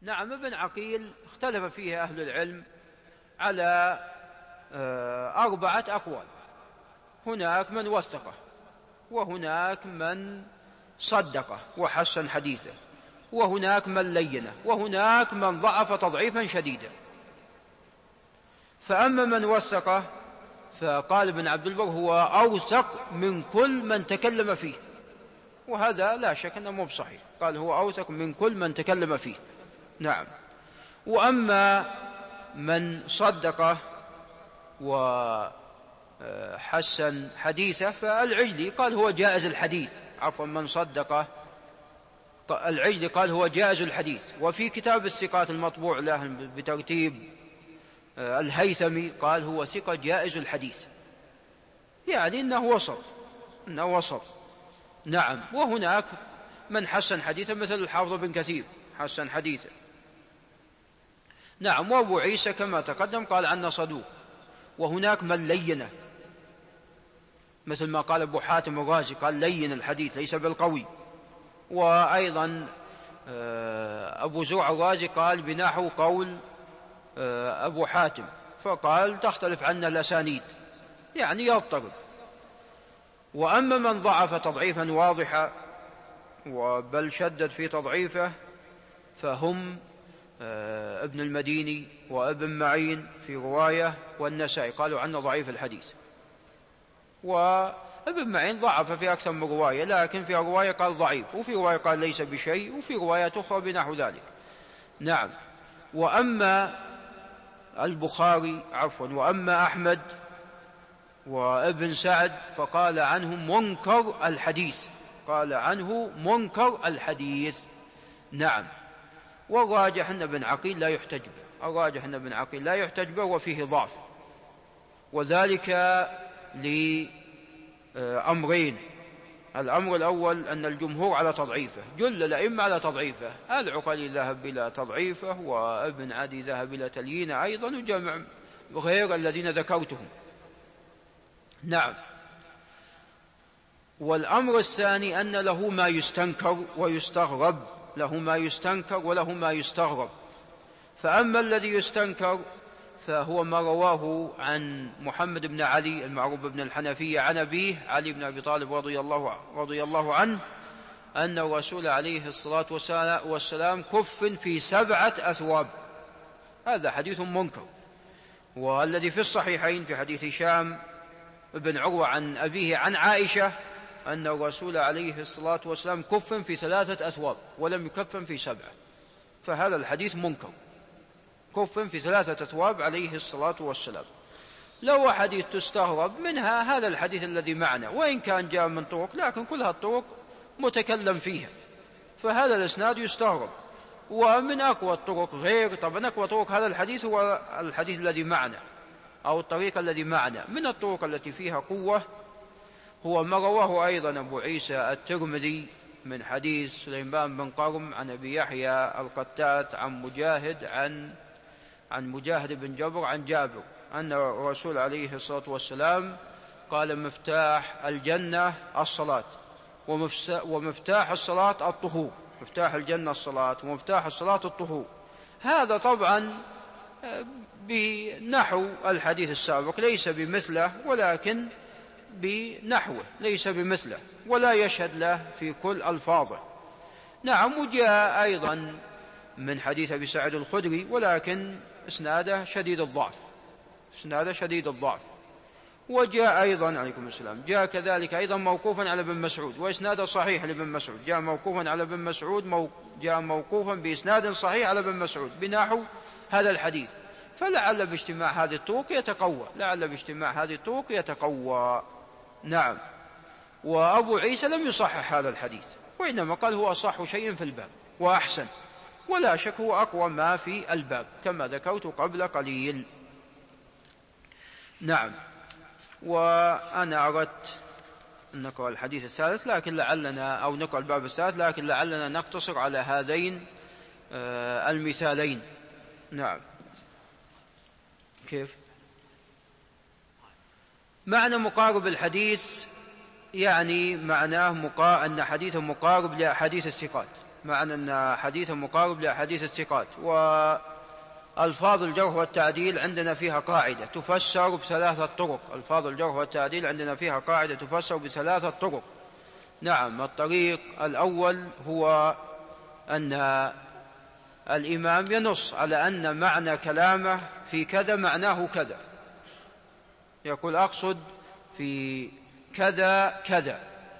نعم. ابن عقيل اختلف فيه أهل العلم على 4 أقوال. هناك من وثقه، وهناك من صدقه وحسن حديثه، وهناك من لينه، وهناك من ضعف تضعيفا شديدا. فأما من وثقه فقال ابن عبد البر هو أوثق من كل من تكلم فيه، وهذا لا شك أنه مو بصحيح. قال هو أوثق من كل من تكلم فيه. نعم. وأما من صدقه وحسن حديثه فالعجلي قال هو جائز الحديث. عفوا، من صدقه العجلي قال هو جائز الحديث. وفي كتاب الثقات المطبوع له بترتيب الهيثمي قال هو ثقة جائز الحديث، يعني إنه وسط. نعم. وهناك من حسن حديثه مثل الحافظ بن كثير حسن حديثه. نعم. وأبو عيسى كما تقدم قال عنه صدوق. وهناك من لينه مثل ما قال أبو حاتم الرازي قال لين الحديث ليس بالقوي. وأيضا أبو زرع الرازي قال بنحو قول أبو حاتم، فقال تختلف عنا الأسانيد، يعني يضطرب. وأما من ضعف تضعيفا واضحا وبل شدد في تضعيفه فهم ابن المديني وابن معين في رواية، والنسائي قالوا عنه ضعيف الحديث. وابن معين ضعف في أكثر من رواية، لكن في رواية قال ضعيف، وفي رواية قال ليس بشيء، وفي روايات أخرى بنحو ذلك. نعم. وأما وأما أحمد وابن سعد فقال عنهم منكر الحديث. نعم. والراجح أن ابن عقيل لا يحتج به، وفيه ضعف، وذلك لأمرين. الأمر الأول أن الجمهور على تضعيفه، جل الأئمة على تضعيفه، العقلي ذهب إلى تضعيفه، وابن عدي ذهب إلى تليينه أيضا، وجمع غير الذين ذكرتهم. نعم. والأمر الثاني أن له ما يستنكر وله ما يستغرب. فأما الذي يستنكر فهو ما رواه عن محمد بن علي المعروف بن الحنفية عن أبيه علي بن أبي طالب رضي الله عنه أن الرسول عليه الصلاة والسلام كفن في 7 أثواب. هذا حديث منكر. والذي في الصحيحين في حديث هشام بن عروة عن أبيه عن عائشة أن الرسول عليه الصلاة والسلام كفن في 3 أثواب ولم يكفن في 7، فهذا الحديث منكر. كفن في 3 أثواب عليه الصلاة والسلام. لو حديث تستغرب منها هذا الحديث الذي معنا، وإن كان جاء من طرق لكن كلها الطرق متكلم فيها، فهذا الإسناد يستغرب. ومن أقوى الطرق طبعا أقوى طرق هذا الحديث هو الحديث الذي معنا أو الطريق الذي معنا. من الطرق التي فيها قوة هو ما رواه أيضا أبو عيسى الترمذي من حديث سليمان بن قرم عن أبي يحيى القتات عن مجاهد بن جبر عن جابر أن الرسول عليه الصلاة والسلام قال مفتاح الجنة الصلاة ومفتاح الصلاة الطهور. مفتاح الجنة الصلاة ومفتاح الصلاة الطهور. هذا طبعا بنحو الحديث السابق، ليس بمثله ولكن بنحوه، ليس بمثله ولا يشهد له في كل ألفاظه. نعم. وجاء أيضا من حديث أبي سعيد الخدري ولكن إسناده شديد الضعف. وجاء أيضا عليكم السلام جاء كذلك أيضا موقوفا على ابن مسعود وإسناده صحيح لابن مسعود. جاء موقوفا على ابن مسعود جاء موقوفا بإسناد صحيح على ابن مسعود بنحو هذا الحديث. فلعل باجتماع هذه الطرق يتقوى. نعم. وأبو عيسى لم يصحح هذا الحديث، وإنما قال هو أصح شيء في الباب وأحسن، ولا شك هو أقوى ما في الباب كما ذكرت قبل قليل. نعم. وأنا أردت أن نقرأ الحديث الثالث أو نقرأ الباب الثالث، لكن لعلنا نقتصر على هذين المثالين. نعم. كيف معنى مقارب الحديث؟ يعني معناه أن حديثه مقارب لأحاديث الثقات، معنى أن حديث مقارب لأحاديث الثقات. وألفاظ الجرح والتعديل عندنا فيها قاعدة تفسر بثلاثة طرق. ألفاظ الجرح والتعديل عندنا فيها قاعدة تفسر بثلاثة طرق. نعم، الطريق الأول هو أن الإمام ينص على أن معنى كلامه في كذا معناه كذا، يقول أقصد في كذا كذا.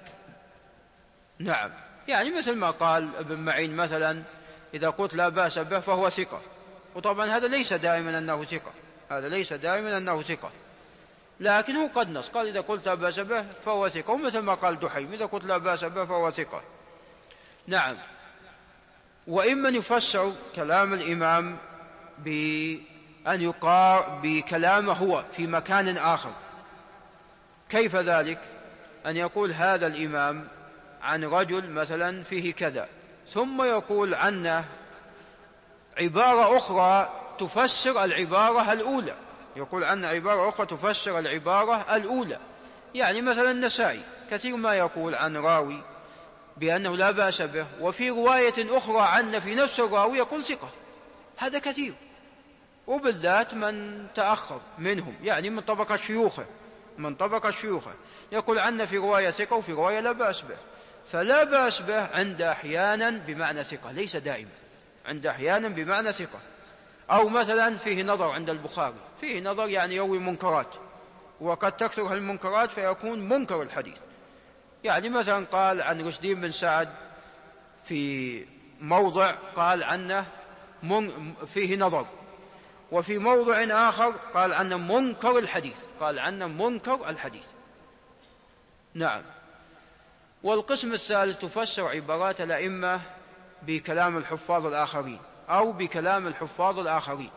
نعم، يعني مثل ما قال ابن معين مثلا: إذا قلت لا بأس به فهو ثقة. وطبعا هذا ليس دائما أنه ثقة، هذا ليس دائما أنه ثقة، لكن هو قد نص قال: إذا قلت لا بأس به فهو ثقة. ومثل ما قال دحيم: إذا قلت لا بأس به فهو ثقة. نعم. وإما يفسر كلام الإمام بأن يقال بكلامه هو في مكان آخر. كيف ذلك؟ أن يقول هذا الإمام عن رجل مثلا فيه كذا، ثم يقول عنه عبارة أخرى تفسر العبارة الأولى، يقول عنه عبارة أخرى تفسر العبارة الأولى. يعني مثلا النسائي كثير ما يقول عن راوي بأنه لا بأس به، وفي رواية أخرى عنه في نفس الراوي يقول ثقة. هذا كثير، وبالذات من تأخر منهم، يعني من طبقة شيوخه يقول عنه في رواية ثقة وفي رواية لا بأس به. فلا بأس به عند أحيانا بمعنى ثقة، ليس دائما، عند أحيانا بمعنى ثقة. أو مثلا فيه نظر عند البخاري، فيه نظر يعني يروي منكرات، وقد تكثر المنكرات فيكون منكر الحديث. يعني مثلا قال عن رشدين بن سعد في موضع قال عنه فيه نظر، وفي موضع آخر قال عنه منكر الحديث. نعم. والقسم الثالث تفسر عبارات الأئمة بكلام الحفاظ الآخرين أو بكلام الحفاظ الآخرين.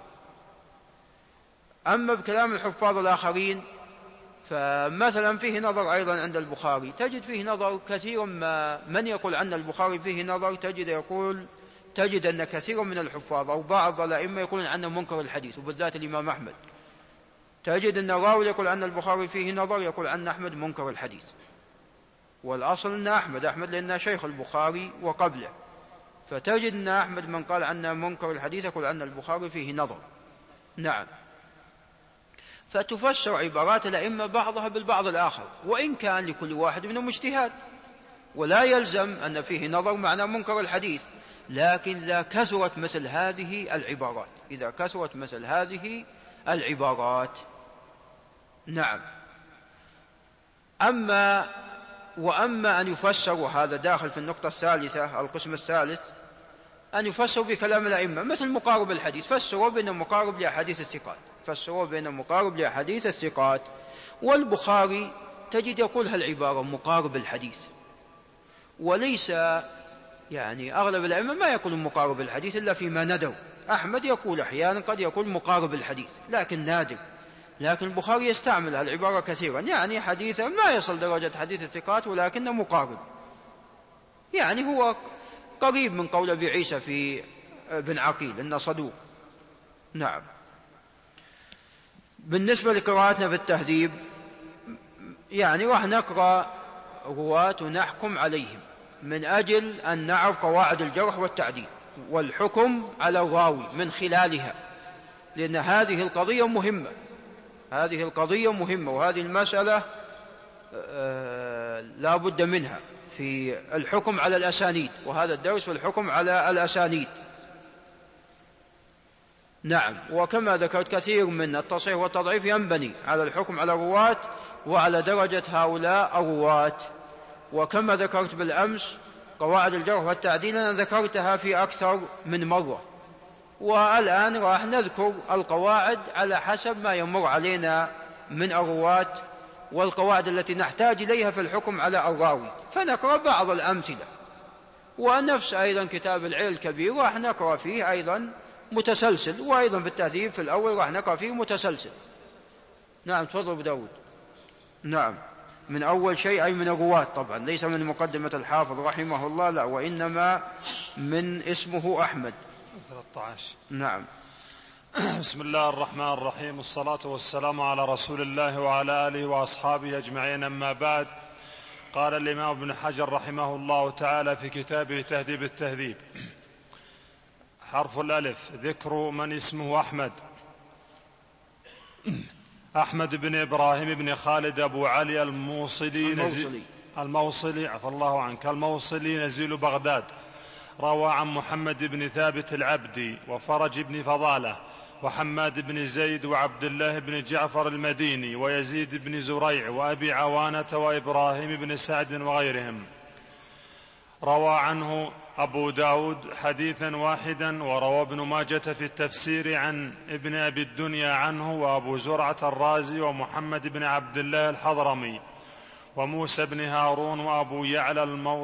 أما بكلام الحفاظ الآخرين فمثلا فيه نظر أيضا عند البخاري، تجد فيه نظر كثير. من يقول عن البخاري فيه نظر تجد أن كثير من الحفاظ أو بعض الأئمة يقولون عنه منكر الحديث، وبالذات الإمام أحمد. تجد أن الراوي يقول عن البخاري فيه نظر يقول عن أحمد منكر الحديث، والأصل أن أحمد لأنه شيخ البخاري وقبله، فتجد أن أحمد من قال عنه منكر الحديث يقول عن البخاري فيه نظر. نعم. فتفسر عبارات الأئمة بعضها بالبعض الآخر، وإن كان لكل واحد منهم اجتهاد، ولا يلزم أن فيه نظر معنى منكر الحديث. لكن إذا كثرت مثل هذه العبارات نعم. وأما أن يفسر، وهذا داخل في النقطة الثالثة، القسم الثالث، أن يفسر بكلام الأئمة مثل مقارب الحديث، فسروا بين مقارب لأحاديث الثقات. والبخاري تجد يقول هالعبارة مقارب الحديث، وليس يعني أغلب الأئمة ما يقولون مقارب الحديث إلا فيما ندر. أحمد يقول أحيانا قد يقول مقارب الحديث لكن نادر، لكن البخاري يستعمل هالعبارة كثيرا، يعني حديثا ما يصل درجة حديث الثقات ولكنه مقارب، يعني هو قريب من قول أبي عيسى في بن عقيل إنه صدوق. نعم. بالنسبة لقراءتنا بالتهذيب، يعني راح نقرأ رواة ونحكم عليهم من أجل أن نعرف قواعد الجرح والتعديل والحكم على الراوي من خلالها، لأن هذه القضية مهمة، وهذه المسألة لا بد منها في الحكم على الأسانيد، وهذا الدرس في الحكم على الأسانيد. نعم. وكما ذكرت كثير من التصحيح والتضعيف ينبني على الحكم على الرواة وعلى درجة هؤلاء الرواة. وكما ذكرت بالأمس قواعد الجرح والتعديل أنا ذكرتها في أكثر من مرة، والآن راح نذكر القواعد على حسب ما يمر علينا من الرواة والقواعد التي نحتاج إليها في الحكم على الراوي، فنقرأ بعض الأمثلة. ونفس أيضا كتاب العلل الكبير راح نقرأ فيه أيضا متسلسل، وأيضا في التهذيب في الأول راح نقرأ فيه متسلسل. نعم. تفضل أبو داود. نعم. من أول شيء أي من الرواة، طبعا ليس من مقدمة الحافظ رحمه الله، لا، وإنما من اسمه أحمد 13. نعم. بسم الله الرحمن الرحيم، والصلاة والسلام على رسول الله وعلى آله وأصحابه أجمعين، أما بعد. قال الإمام ابن حجر رحمه الله تعالى في كتابه تهذيب التهذيب: حرف الألف ذكر من اسمه أحمد بن إبراهيم بن خالد أبو علي الموصلي عفى الله عنك الموصلي نزيل بغداد، روى عن محمد بن ثابت العبدي وفرج بن فضالة وحماد بن زيد وعبد الله بن جعفر المديني ويزيد بن زريع وأبي عوانة وإبراهيم بن سعد وغيرهم. روى عنه أبو داود حديثا واحدا، وروى ابن ماجة في التفسير عن ابن أبي الدنيا عنه، وأبو زرعة الرازي ومحمد بن عبد الله الحضرمي وموسى بن هارون وأبو يعلى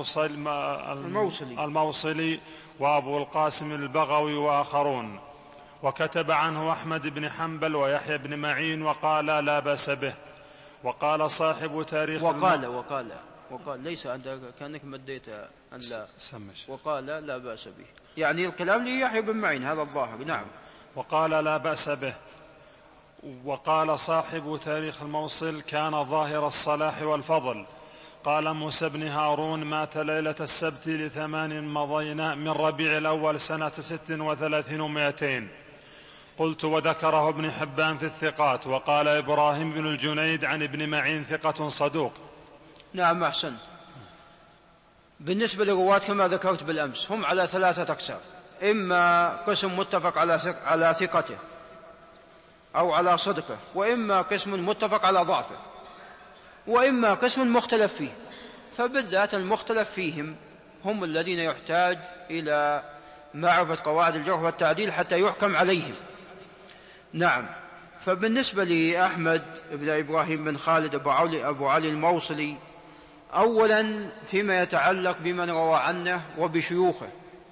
الموصلي وأبو القاسم البغوي وآخرون. وكتب عنه أحمد بن حنبل ويحيى بن معين وقال لا بأس به. وقال صاحب تاريخ وقال ليس عندك كأنك مديت أن لا سمش. وقال لا بأس به، يعني الكلام ليحيى بن معين، هذا الظاهر. نعم. وقال لا بأس به. وقال صاحب تاريخ الموصل كان ظاهر الصلاح والفضل. قال موسى بن هارون مات ليلة السبت ل8 مضينا من ربيع الأول سنة 36 و200. قلت وذكره ابن حبان في الثقات. وقال إبراهيم بن الجنيد عن ابن معين ثقة صدوق. نعم أحسن. بالنسبة للرواة كما ذكرت بالأمس هم على 3 أقسام: إما قسم متفق على ثقته أو على صدقه، وإما قسم متفق على ضعفه، وإما قسم مختلف فيه. فبالذات المختلف فيهم هم الذين يحتاج إلى معرفة قواعد الجرح والتعديل حتى يحكم عليهم. نعم. فبالنسبة لأحمد بن إبراهيم بن خالد أبو علي الموصلي، أولا فيما يتعلق بمن روى عنه وبشيوخه،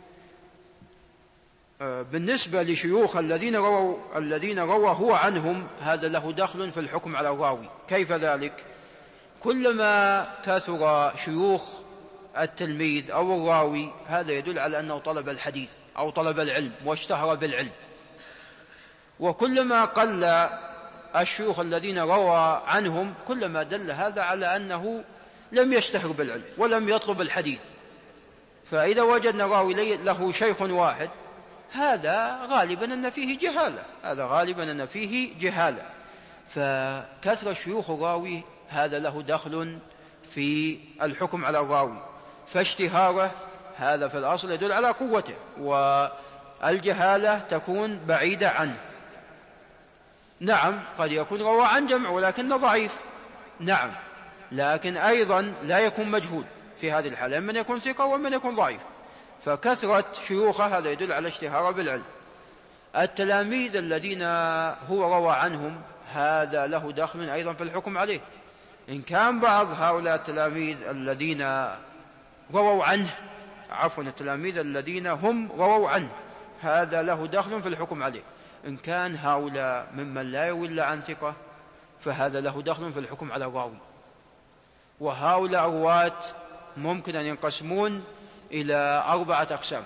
بالنسبة لشيوخ الذين روى هو عنهم، هذا له دخل في الحكم على الراوي. كيف ذلك؟ كلما كثر شيوخ التلميذ أو الراوي هذا يدل على أنه طلب الحديث أو طلب العلم واشتهر بالعلم، وكلما قل الشيوخ الذين روى عنهم كلما دل هذا على أنه لم يشتهر بالعلم ولم يطلب الحديث. فإذا وجدنا راوي له شيخ واحد هذا غالبا أن فيه جهالة، فكثر شيوخ الراوي هذا له دخل في الحكم على الراوي، فاشتهاره هذا في الأصل يدل على قوته، والجهالة تكون بعيدة عنه. نعم قد يكون روى عن جمع ولكن ضعيف، نعم، لكن أيضا لا يكون مجهول في هذه الحالة، من يكون ثقة ومن يكون ضعيف. فكثرة شيوخه هذا يدل على اشتهاره بالعلم. التلاميذ الذين هو روى عنهم هذا له دخل أيضا في الحكم عليه. إن كان بعض هؤلاء التلاميذ الذين التلاميذ الذين هم رووا عنه هذا له دخل في الحكم عليه. إن كان هؤلاء ممن لا يروي إلا عن ثقة فهذا له دخل في الحكم على الراوي. وهؤلاء الرواة ممكن أن ينقسمون إلى 4 أقسام: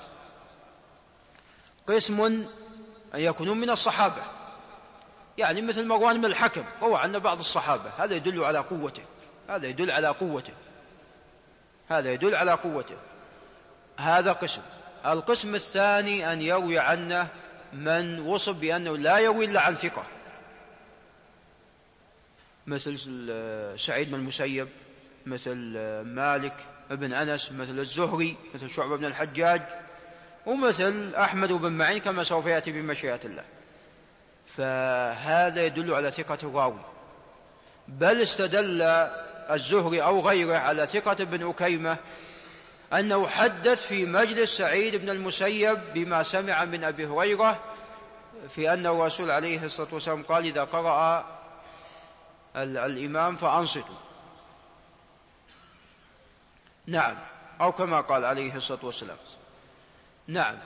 قسم أن يكونون من الصحابة، يعني مثل مروان بن الحكم روى عن بعض الصحابة، هذا يدل على قوته، هذا قسم. القسم الثاني أن يروي عنه من وصف بأنه لا يروي إلا عن ثقة، مثل سعيد بن المسيب، مثل مالك بن أنس، مثل الزهري، مثل شعبة بن الحجاج، ومثل أحمد بن معين كما سوف يأتي بمشيئة الله. فهذا يدل على ثقة الراوي. بل استدل الزهري أو غيره على ثقة بن أكيمة أنه حدث في مجلس سعيد بن المسيب بما سمع من أبي هريرة في أن الرسول عليه الصلاة والسلام قال: إذا قرأ الإمام فأنصتوا. نعم، أو كما قال عليه الصلاة والسلام. نعم،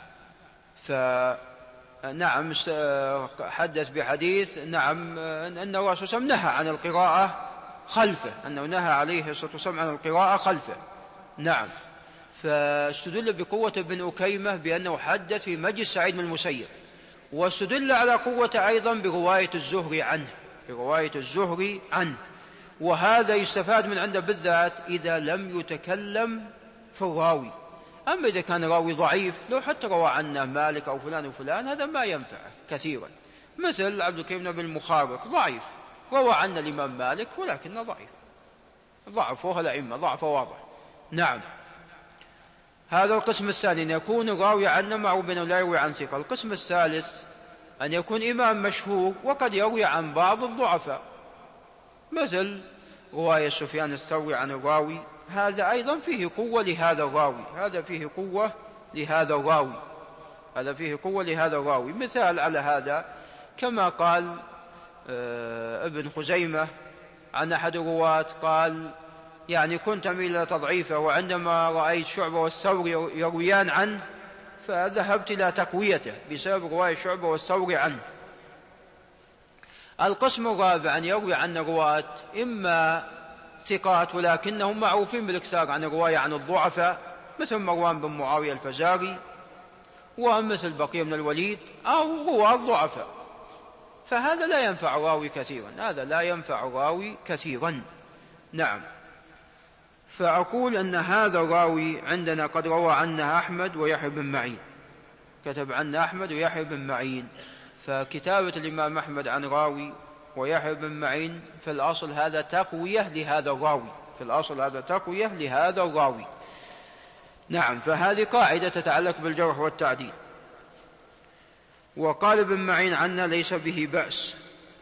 نعم حدث بحديث نعم أن الرسول صلى الله عليه وسلم نهى عن القراءة خلفه، أنه نهى عليه الصلاة والسلام عن القراءة خلفه. نعم، فاستدل بقوة ابن أكيمة بأنه حدث في مجلس سعيد بن المسيب، واستدل على قوة أيضا برواية الزهري عنه، وهذا يستفاد من عنده بالذات إذا لم يتكلم في الراوي. أما إذا كان راوي ضعيف لو حتى روى عنه مالك أو فلان وفلان هذا ما ينفعه كثيرا، مثل عبد الكريم بن المخارق ضعيف، روى عنه الإمام مالك ولكنه ضعيف، ضعفوه الأئمة ضعف واضح. نعم. هذا القسم الثاني، أن يكون الراوي عنه معروف بأنه لا يروي عن ثقة. القسم الثالث أن يكون إمام مشهور وقد يروي عن بعض الضعفاء، مثل رواية سفيان الثوري عن الراوي، هذا أيضا فيه قوة لهذا الراوي، هذا فيه قوة لهذا الراوي، هذا فيه قوة لهذا الراوي. مثال على هذا كما قال ابن خزيمة عن أحد الرواة، قال يعني كنت أميل إلى تضعيفه، وعندما رأيت شعبة والثوري يرويان عنه فذهبت إلى تقويته بسبب رواية شعبة والثوري عنه. القسم الرابع أن يروي عن الرواة إما ثقات ولكنهم معروفين بالإكثار عن الرواية عن الضعفاء، مثل مروان بن معاوية الفزاري ومثل بقية بن الوليد، أو رواة ضعفاء، فهذا لا ينفع الراوي كثيرا، هذا لا ينفع الراوي كثيرا. نعم. فأقول أن هذا الراوي عندنا قد روى عنه أحمد ويحيى بن معين، كتب عنه أحمد ويحيى بن معين، فكتابة الإمام أحمد عن راوي ويحيى بن معين في الأصل هذا تقوية لهذا الراوي، في الأصل هذا تقوية لهذا الراوي. نعم. فهذه قاعدة تتعلق بالجرح والتعديل. وقال ابن معين عنا ليس به بأس،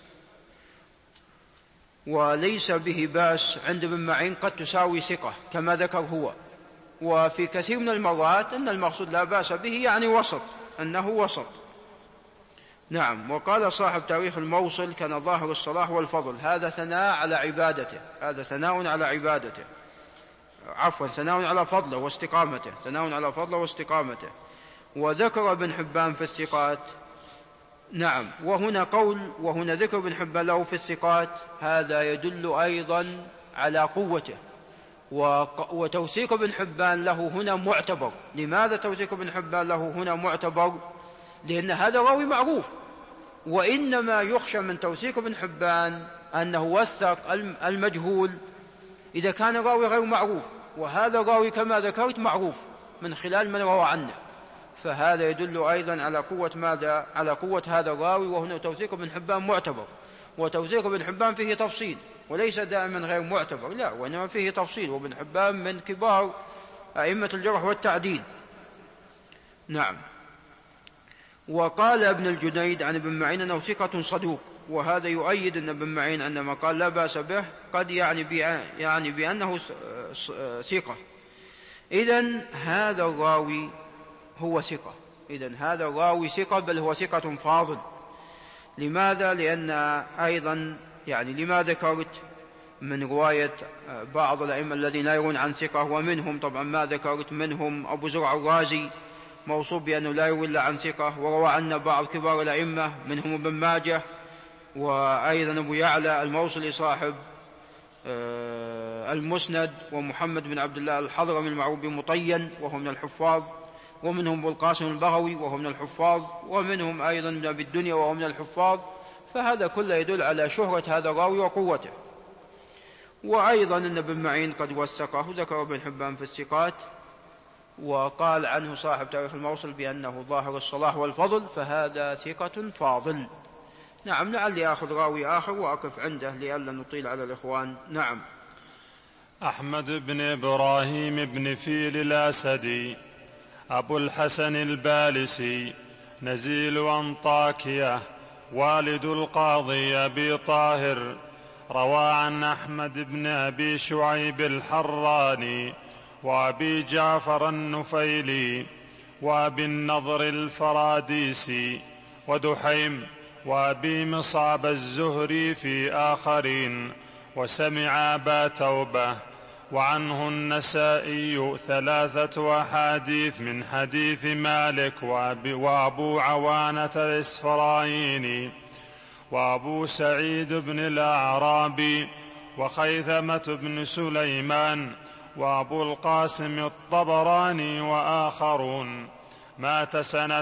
وليس به بأس عند ابن معين قد تساوي ثقة كما ذكر هو، وفي كثير من المرات أن المقصود لا بأس به يعني وسط، أنه وسط. نعم. وقال صاحب تاريخ الموصل كان ظاهر الصلاح والفضل، هذا ثناء على عبادته، هذا ثناء على عبادته، عفوا ثناء على فضله واستقامته، ثناء على فضله واستقامته. وذكر ابن حبان في الثقات. نعم. وهنا ذكر ابن حبان له في الثقات، هذا يدل أيضا على قوته، وتوثيق ابن حبان له هنا معتبر. لماذا توثيق ابن حبان له هنا معتبر؟ لأن هذا راوي معروف، وإنما يخشى من توثيق ابن حبان أنه وثق المجهول إذا كان الراوي غير معروف، وهذا الراوي كما ذكرت معروف من خلال من روى عنه، فهذا يدل أيضا على قوة ماذا؟ على قوة هذا الراوي. وهنا توثيق ابن حبان معتبر، وتوثيق ابن حبان فيه تفصيل، وليس دائما غير معتبر، لا، وإنما فيه تفصيل، وابن حبان من كبار أئمة الجرح والتعديل. نعم. وقال ابن الجنيد عن ابن معين أنه ثقة صدوق، وهذا يؤيد أن ابن معين عندما قال لا بأس به قد يعني بأنه ثقة. إذن هذا الراوي هو ثقة، إذن هذا الراوي ثقة، بل هو ثقة فاضل. لماذا؟ لأن أيضا يعني لما ذكرت من رواية بعض الأئمة الذين لا يرون عن ثقة، ومنهم طبعا ما ذكرت منهم أبو زرع الرازي موصوف بأنه لا يروي إلا عن ثقة، وروى عنا بعض كبار الأئمة منهم ابن ماجه، وأيضا أبو يعلى الموصلي صاحب المسند، ومحمد بن عبد الله الحضرمي المعروف بمطين وهو من الحفاظ، ومنهم أبو القاسم البغوي وهو من الحفاظ، ومنهم أيضا ابن أبي الدنيا وهو من الحفاظ. فهذا كله يدل على شهرة هذا الراوي وقوته. وأيضا أن ابن معين قد وثقه، ذكر ابن حبان في الثقات، وقال عنه صاحب تاريخ الموصل بأنه ظاهر الصلاح والفضل، فهذا ثقة فاضل. نعم. لعلي آخذ راوي آخر وأقف عنده لئلا نطيل على الإخوان. نعم. أحمد بن إبراهيم بن فيل الأسدي أبو الحسن البالسي نزيل أنطاكية، والد القاضي أبي طاهر، روى عن أحمد بن أبي شعيب الحراني وأبي جعفر النفيلي وأبي النضر الفراديسي ودحيم وأبي مصعب الزهري في آخرين، وسمع أبا توبة. وعنه النسائي 3 أحاديث من حديث مالك وأبو عوانة الإسفرايني وأبو سعيد بن الأعرابي وخيثمة بن سليمان وأبو القاسم الطبراني وآخرون. مات سنة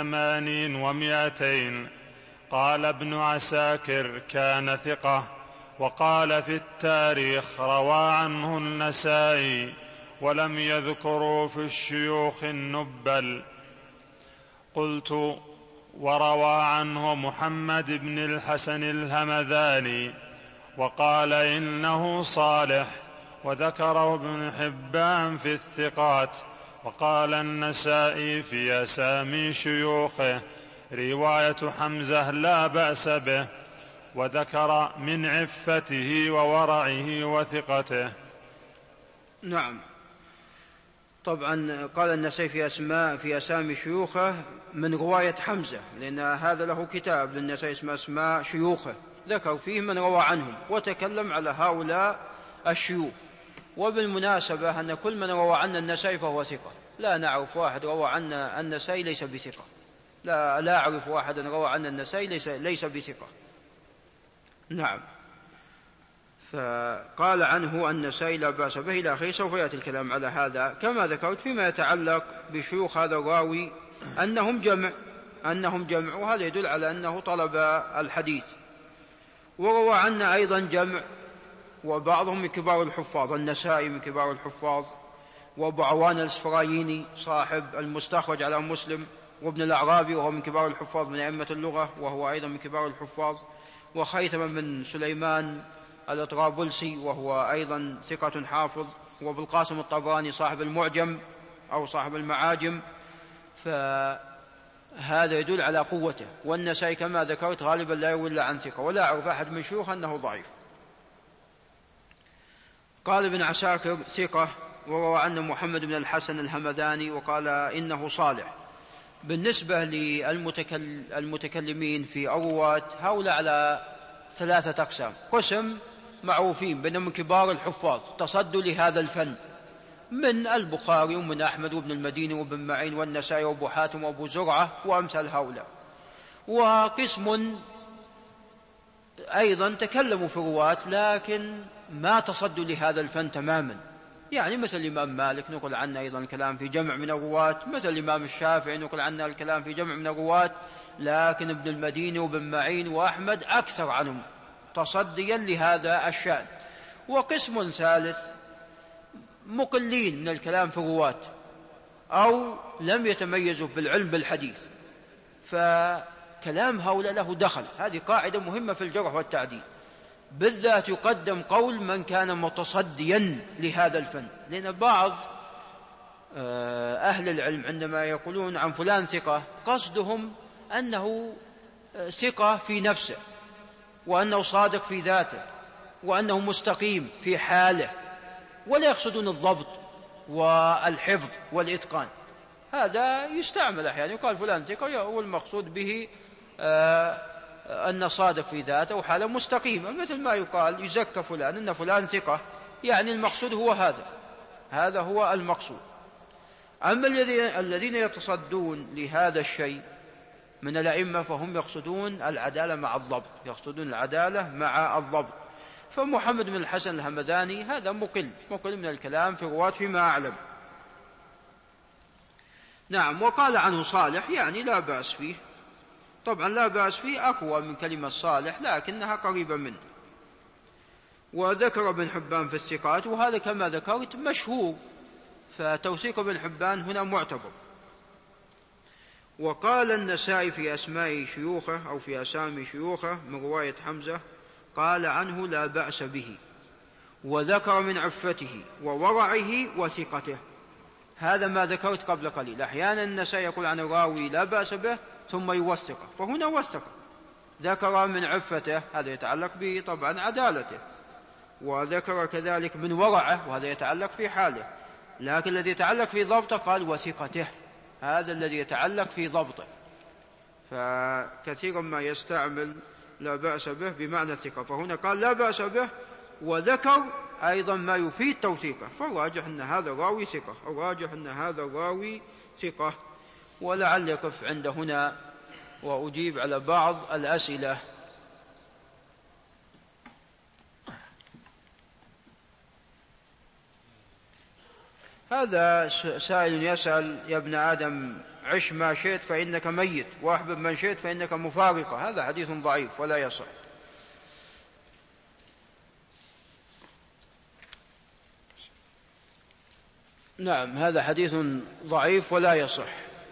84 و200. قال ابن عساكر كان ثقة، وقال في التاريخ روى عنه النسائي ولم يذكروا في الشيوخ النبل. قلت: وروى عنه محمد بن الحسن الهمذاني وقال إنه صالح، وذكره ابن حبان في الثقات. وقال النسائي في أسامي شيوخه رواية حمزة لا بأس به، وذكر من عفته وورعه وثقته. نعم. طبعا قال النسائي في أسامي شيوخه من رواية حمزة، لأن هذا له كتاب للنسائي اسمه أسماء شيوخه، ذكر فيه من روى عنهم وتكلم على هؤلاء الشيوخ. وبالمناسبة أن كل من روى عن النسائي فهو ثقة، لا نعرف واحد روى عن النسائي ليس بثقة، لا أعرف واحدا روى عن النسائي ليس بثقة. نعم. فقال عنه النسائي لا بأس به إلى آخره. سوف يأتي الكلام على هذا كما ذكرت. فيما يتعلق بشيوخ هذا الراوي أنهم جمع، وهذا يدل على أنه طلب الحديث. وروى عنا أيضا جمع، وبعضهم من كبار الحفاظ، النسائي من كبار الحفاظ، وأبو عوان الإسفرايني صاحب المستخرج على مسلم، وابن الأعرابي وهو من كبار الحفاظ من أئمة اللغة وهو أيضا من كبار الحفاظ، وخيثم بن سليمان الأطرابلسي وهو أيضا ثقة حافظ، وابو القاسم الطبراني صاحب المعجم أو صاحب المعاجم. فهذا يدل على قوته. والنسائي كما ذكرت غالبا لا يروي إلا عن ثقة، ولا أعرف أحد من شيوخه أنه ضعيف. قال ابن عساكر ثقة، وروى عنه محمد بن الحسن الهمذاني وقال إنه صالح. بالنسبة للمتكلمين في الرواة هؤلاء على 3 أقسام. قسم معروفين بأنهم من كبار الحفاظ تصدوا لهذا الفن، من البخاري ومن أحمد وابن المديني وابن معين والنسائي وابو حاتم وابو زرعة وأمثال هؤلاء. وقسم أيضا تكلموا في الرواة لكن ما تصدوا لهذا الفن تماما، يعني مثل الإمام مالك نقل عنه أيضا الكلام في جمع من الرواة، مثل الإمام الشافعي نقل عنه الكلام في جمع من الرواة، لكن ابن المديني وابن معين وأحمد أكثر عنهم تصديا لهذا الشأن. وقسم ثالث مقلين من الكلام في الرواة أو لم يتميزوا بالعلم بالحديث، فكلام هؤلاء له دخل. هذه قاعدة مهمة في الجرح والتعديل، بالذات يقدم قول من كان متصديا لهذا الفن، لأن بعض أهل العلم عندما يقولون عن فلان ثقة قصدهم أنه ثقة في نفسه، وأنه صادق في ذاته، وأنه مستقيم في حاله، ولا يقصدون الضبط والحفظ والإتقان. هذا يستعمل أحيانا، يقال فلان ثقة والمقصود به أن صادق في ذاته وحاله مستقيمة، مثل ما يقال يزكى فلان أن فلان ثقة، يعني المقصود هو هذا هو المقصود. أما الذين يتصدون لهذا الشيء من الأئمة فهم يقصدون العدالة مع الضبط، فمحمد بن الحسن الهمذاني هذا مقل من الكلام في الرواة فيما أعلم. نعم. وقال عنه صالح، يعني لا بأس فيه. طبعا لا بأس فيه أقوى من كلمة صالح لكنها قريبة منه. وذكر ابن حبان في الثقات، وهذا كما ذكرت مشهور، فتوثيق ابن حبان هنا معتبر. وقال النسائي في أسماء شيوخه أو في أسامي شيوخه من رواية حمزة قال عنه لا بأس به، وذكر من عفته وورعه وثقته. هذا ما ذكرت قبل قليل. أحيانا النسائي يقول عن الراوي لا بأس به ثم يوثقه، فهنا وثقه، ذكر من عفته، هذا يتعلق به طبعا عدالته، وذكر كذلك من ورعه، وهذا يتعلق في حاله، لكن الذي يتعلق في ضبطه قال وثقته، هذا الذي يتعلق في ضبطه. فكثيرا ما يستعمل لا بأس به بمعنى الثقة، فهنا قال لا بأس به وذكر أيضا ما يفيد توثيقه، فالراجح أن هذا الراوي ثقة. ولعل يقف عند هنا وأجيب على بعض الأسئلة. هذا سائل يسأل: يا ابن آدم عش ما شئت فإنك ميت، واحبب من شئت فإنك مفارقة. هذا حديث ضعيف ولا يصح. نعم، هذا حديث ضعيف ولا يصح.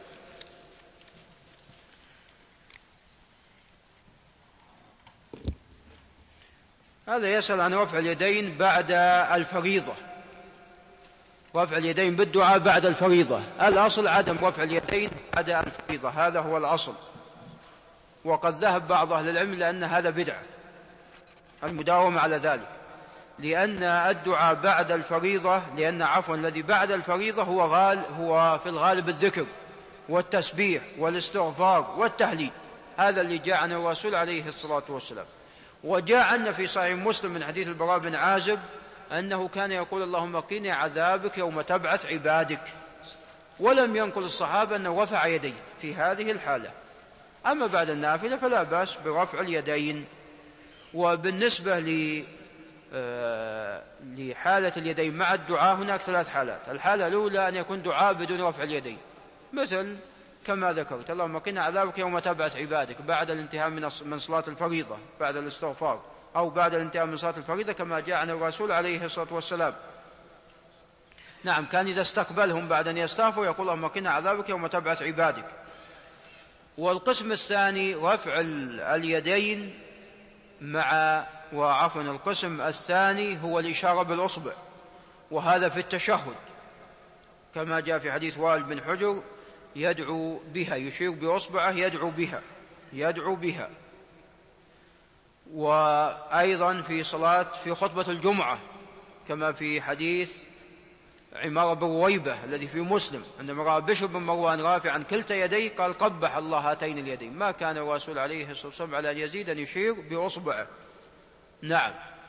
هذا يسأل عن رفع اليدين بعد الفريضة، رفع اليدين بالدعاء بعد الفريضة. الأصل عدم رفع اليدين بعد الفريضة، هذا هو الأصل. وقد ذهب بعض أهل العلم لأن هذا بدعة، المداومة على ذلك، لأن الدعاء بعد الفريضة، لأن عفوا الذي بعد الفريضة هو في الغالب الذكر والتسبيح والاستغفار والتهليل، هذا اللي جاء عن الرسول عليه الصلاة والسلام. وجاء عنا في صحيح مسلم من حديث البراء بن عازب أنه كان يقول اللهم قني عذابك يوم تبعث عبادك، ولم ينقل الصحابة أنه رفع يديه في هذه الحالة. أما بعد النافلة فلا بأس برفع اليدين. وبالنسبة لحالة اليدين مع الدعاء هناك 3 حالات. الحالة الأولى أن يكون دعاء بدون رفع اليدين، مثل كما ذكرت اللهم قنا عذابك يوم تبعث عبادك بعد الانتهاء من صلاة الفريضة بعد الاستغفار، أو بعد الانتهاء من صلاة الفريضة كما جاء عن الرسول عليه الصلاة والسلام. نعم، كان إذا استقبلهم بعد أن يستغفروا يقول اللهم قنا عذابك يوم تبعث عبادك. والقسم الثاني رفع اليدين القسم الثاني هو الإشارة بالأصبع، وهذا في التشهد كما جاء في حديث وائل بن حجر يدعو بها، يشير بأصبعه يدعو بها. وأيضا في خطبة الجمعة كما في حديث عمار بن رويبة الذي في مسلم عندما رأى بشر بن مروان رافعا كلتا يديه قال قبح الله هاتين اليدين، ما كان الرسول عليه الصلاة والسلام على أن يزيد أن يشير بأصبعه. نعم.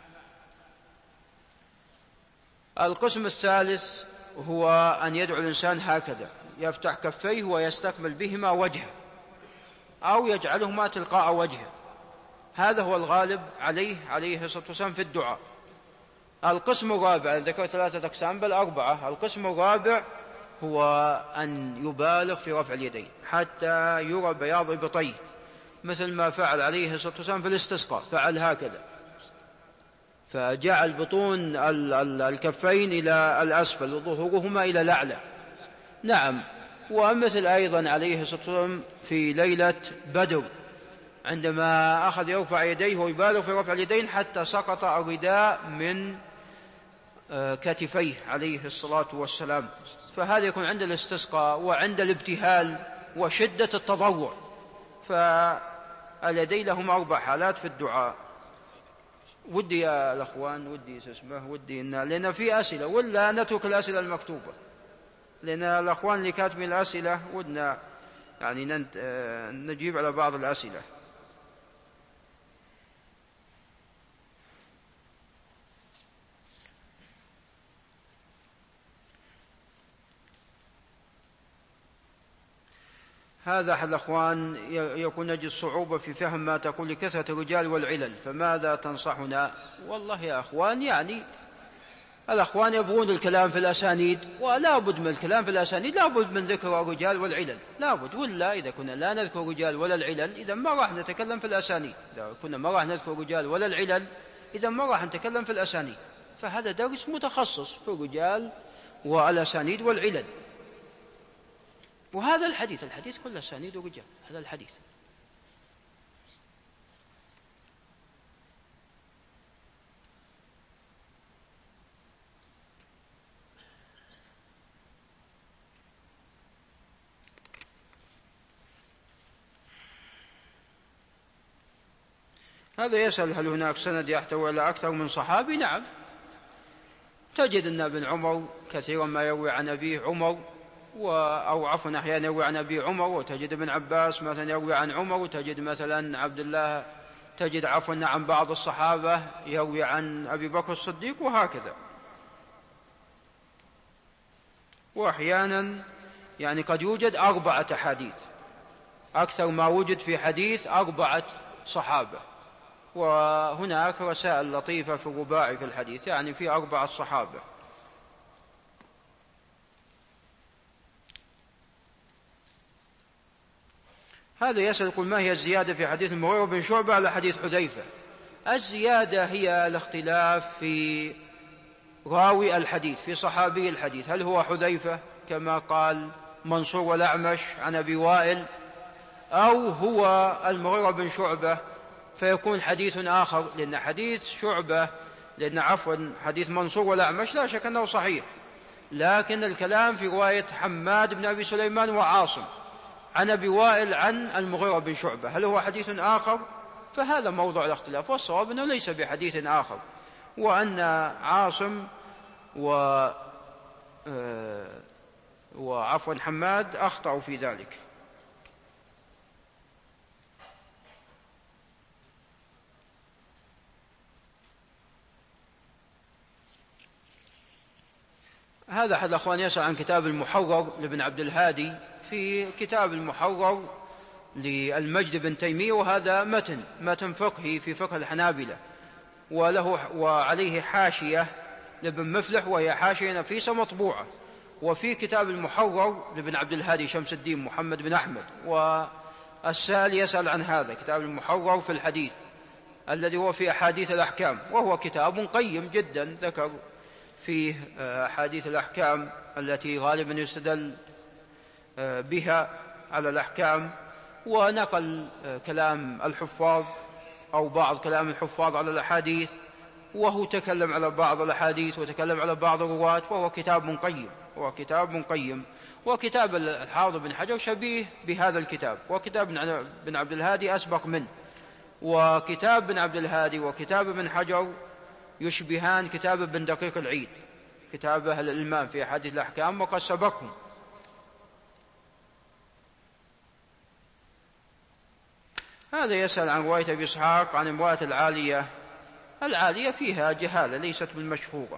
القسم الثالث هو أن يدعو الإنسان هكذا، يفتح كفيه ويستقبل بهما وجهه أو يجعلهما تلقاء وجهه، هذا هو الغالب عليه الصلاة والسلام في الدعاء. القسم الرابع، ذكر 3 أقسام بل 4، القسم الرابع هو أن يبالغ في رفع اليدين حتى يرى بياض إبطيه، مثل ما فعل عليه الصلاة والسلام في الاستسقاء، فعل هكذا فجعل بطون الكفين إلى الأسفل وظهورهما إلى الأعلى. نعم. ومثل أيضا عليه الصلاة والسلام في ليلة بدر عندما أخذ يرفع يديه ويبالغ في رفع اليدين حتى سقط الرداء من كتفيه عليه الصلاة والسلام. فهذا يكون عند الاستسقاء وعند الابتهال وشدة التضرع. فاليدين لهم 4 حالات في الدعاء. ودي يا الأخوان لأن في أسئلة، ولا نترك الأسئلة المكتوبة، لأن الأخوان اللي كاتبين الأسئلة ودنا يعني نجيب على بعض الأسئلة. هذا أحد الأخوان يكون نجد صعوبة في فهم ما تقول لكثرة الرجال والعلل، فماذا تنصحنا؟ والله يا أخوان، يعني الأخوان يبغون الكلام في الأسانيد، ولا بد من الكلام في الأسانيد، لا بد من ذكر الرجال والعلل، لا بد، ولا إذا كنا لا نذكر الرجال ولا العلل إذا ما راح نتكلم في الأسانيد، إذا كنا ما راح نذكر الرجال ولا العلل إذا ما راح نتكلم في الأسانيد. فهذا درس متخصص في الرجال والأسانيد والعلل. وهذا الحديث كله أسانيد ورجال، هذا الحديث. هذا يسأل هل هناك سند يحتوي على أكثر من صحابي؟ نعم، تجد أن ابن عمر كثيرا ما يروي عن أبيه عمر، أو عفوا أحيانا يروي عن أبي عمر، وتجد ابن عباس مثلا يروي عن عمر، وتجد مثلا عبد الله تجد عن بعض الصحابة يروي عن أبي بكر الصديق، وهكذا. وأحيانا يعني قد يوجد 4 أحاديث، أكثر ما وجد في حديث 4 صحابة. وهناك رسائل لطيفة في الرباعي في الحديث، يعني في 4 صحابة. هذا يسأل يقول ما هي الزيادة في حديث المغيرة بن شعبة على حديث حذيفة؟ الزيادة هي الاختلاف في راوي الحديث في صحابي الحديث، هل هو حذيفة كما قال منصور والأعمش عن أبي وائل، أو هو المغيرة بن شعبة فيكون حديث آخر؟ لأن حديث شعبة حديث منصور والأعمش لا شك أنه صحيح، لكن الكلام في رواية حماد بن أبي سليمان وعاصم عن أبي وائل عن المغيرة بن شعبة، هل هو حديث آخر؟ فهذا موضوع الاختلاف، والصواب أنه ليس بحديث آخر، وأن عاصم حماد أخطأوا في ذلك. هذا أحد الأخوان يسأل عن كتاب المحرر لابن عبد الهادي. في كتاب المحرر للمجد بن تيمية، وهذا متن فقهي في فقه الحنابلة، وعليه حاشية لابن مفلح، وهي حاشية نفيسة مطبوعة. وفي كتاب المحرر لابن عبد الهادي شمس الدين محمد بن أحمد، والسائل يسأل عن هذا كتاب المحرر في الحديث الذي هو في أحاديث الأحكام، وهو كتاب قيم جدا، ذكر فيه أحاديث الأحكام التي غالبا يستدل بها على الأحكام، ونقل كلام الحفاظ أو بعض كلام الحفاظ على الأحاديث، وهو تكلم على بعض الأحاديث وتكلم على بعض الرواة، وهو كتاب قيم. وكتاب الحافظ بن حجر شبيه بهذا الكتاب، وكتاب بن عبد الهادي أسبق منه، وكتاب بن عبد الهادي وكتاب ابن حجر يشبهان كتاب ابن دقيق العيد، كتابه الإلمام في أحاديث الأحكام، وقد سبقهم. هذا يسأل عن رواية أبي إسحاق عن امرأة العالية فيها جهالة ليست بالمشهورة.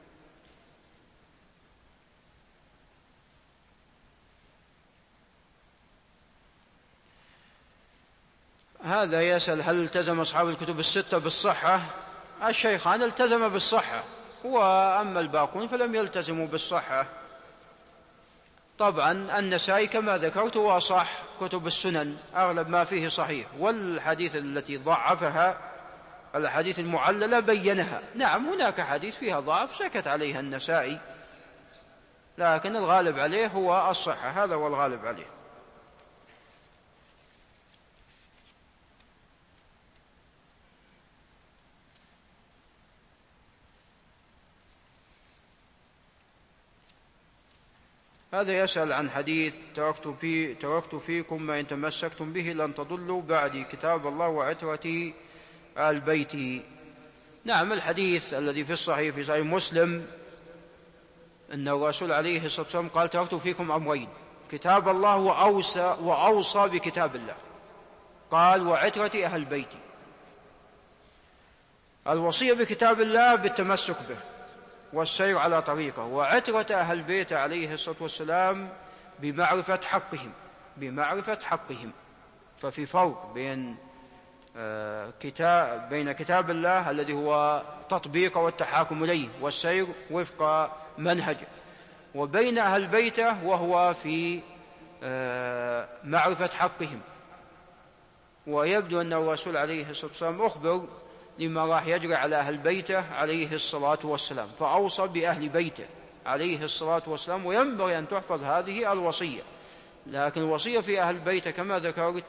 هذا يسأل هل التزم أصحاب الكتب الستة بالصحة؟ الشيخان التزم بالصحة، وأما الباقون فلم يلتزموا بالصحة. طبعا النسائي كما ذكرت هو صح كتب السنن أغلب ما فيه صحيح، والحديث التي ضعفها الحديث المعللة بينها. نعم هناك حديث فيها ضعف سكت عليها النسائي، لكن الغالب عليه هو الصحة، هذا هو الغالب عليه. هذا يسأل عن حديث تركت فيكم ما إن تمسكتم به لن تضلوا بعدي، كتاب الله وعترتي آل بيتي. نعم الحديث الذي في الصحيح في صحيح مسلم أن الرسول عليه الصلاة والسلام قال تركت فيكم أمرين، كتاب الله وأوصى بكتاب الله، قال وعترتي أهل بيتي. الوصية بكتاب الله بالتمسك به والسير على طريقه، وعترة أهل بيته عليه الصلاة والسلام بمعرفة حقهم. ففي فرق بين كتاب الله الذي هو تطبيقه والتحاكم إليه والسير وفق منهجه، وبين أهل بيته وهو في معرفة حقهم. ويبدو أن الرسول عليه الصلاة والسلام أخبر لما راح يجري على أهل بيته عليه الصلاة والسلام، فأوصى بأهل بيته عليه الصلاة والسلام، وينبغي أن تحفظ هذه الوصية. لكن الوصية في أهل بيته كما ذكرت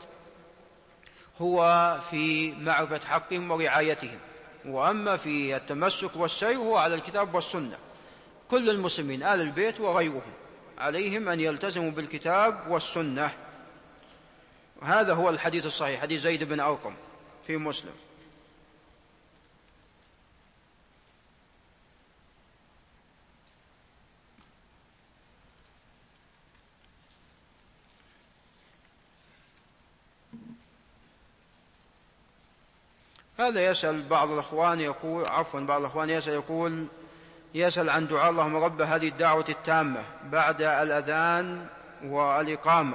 هو في معرفة حقهم ورعايتهم، وأما في التمسك والسير هو على الكتاب والسنة. كل المسلمين آل البيت وغيرهم عليهم أن يلتزموا بالكتاب والسنة. هذا هو الحديث الصحيح، حديث زيد بن أرقم في مسلم. هذا يسأل بعض الأخوان يسأل عن دعاء اللهم رب هذه الدعوة التامة بعد الأذان والإقامة.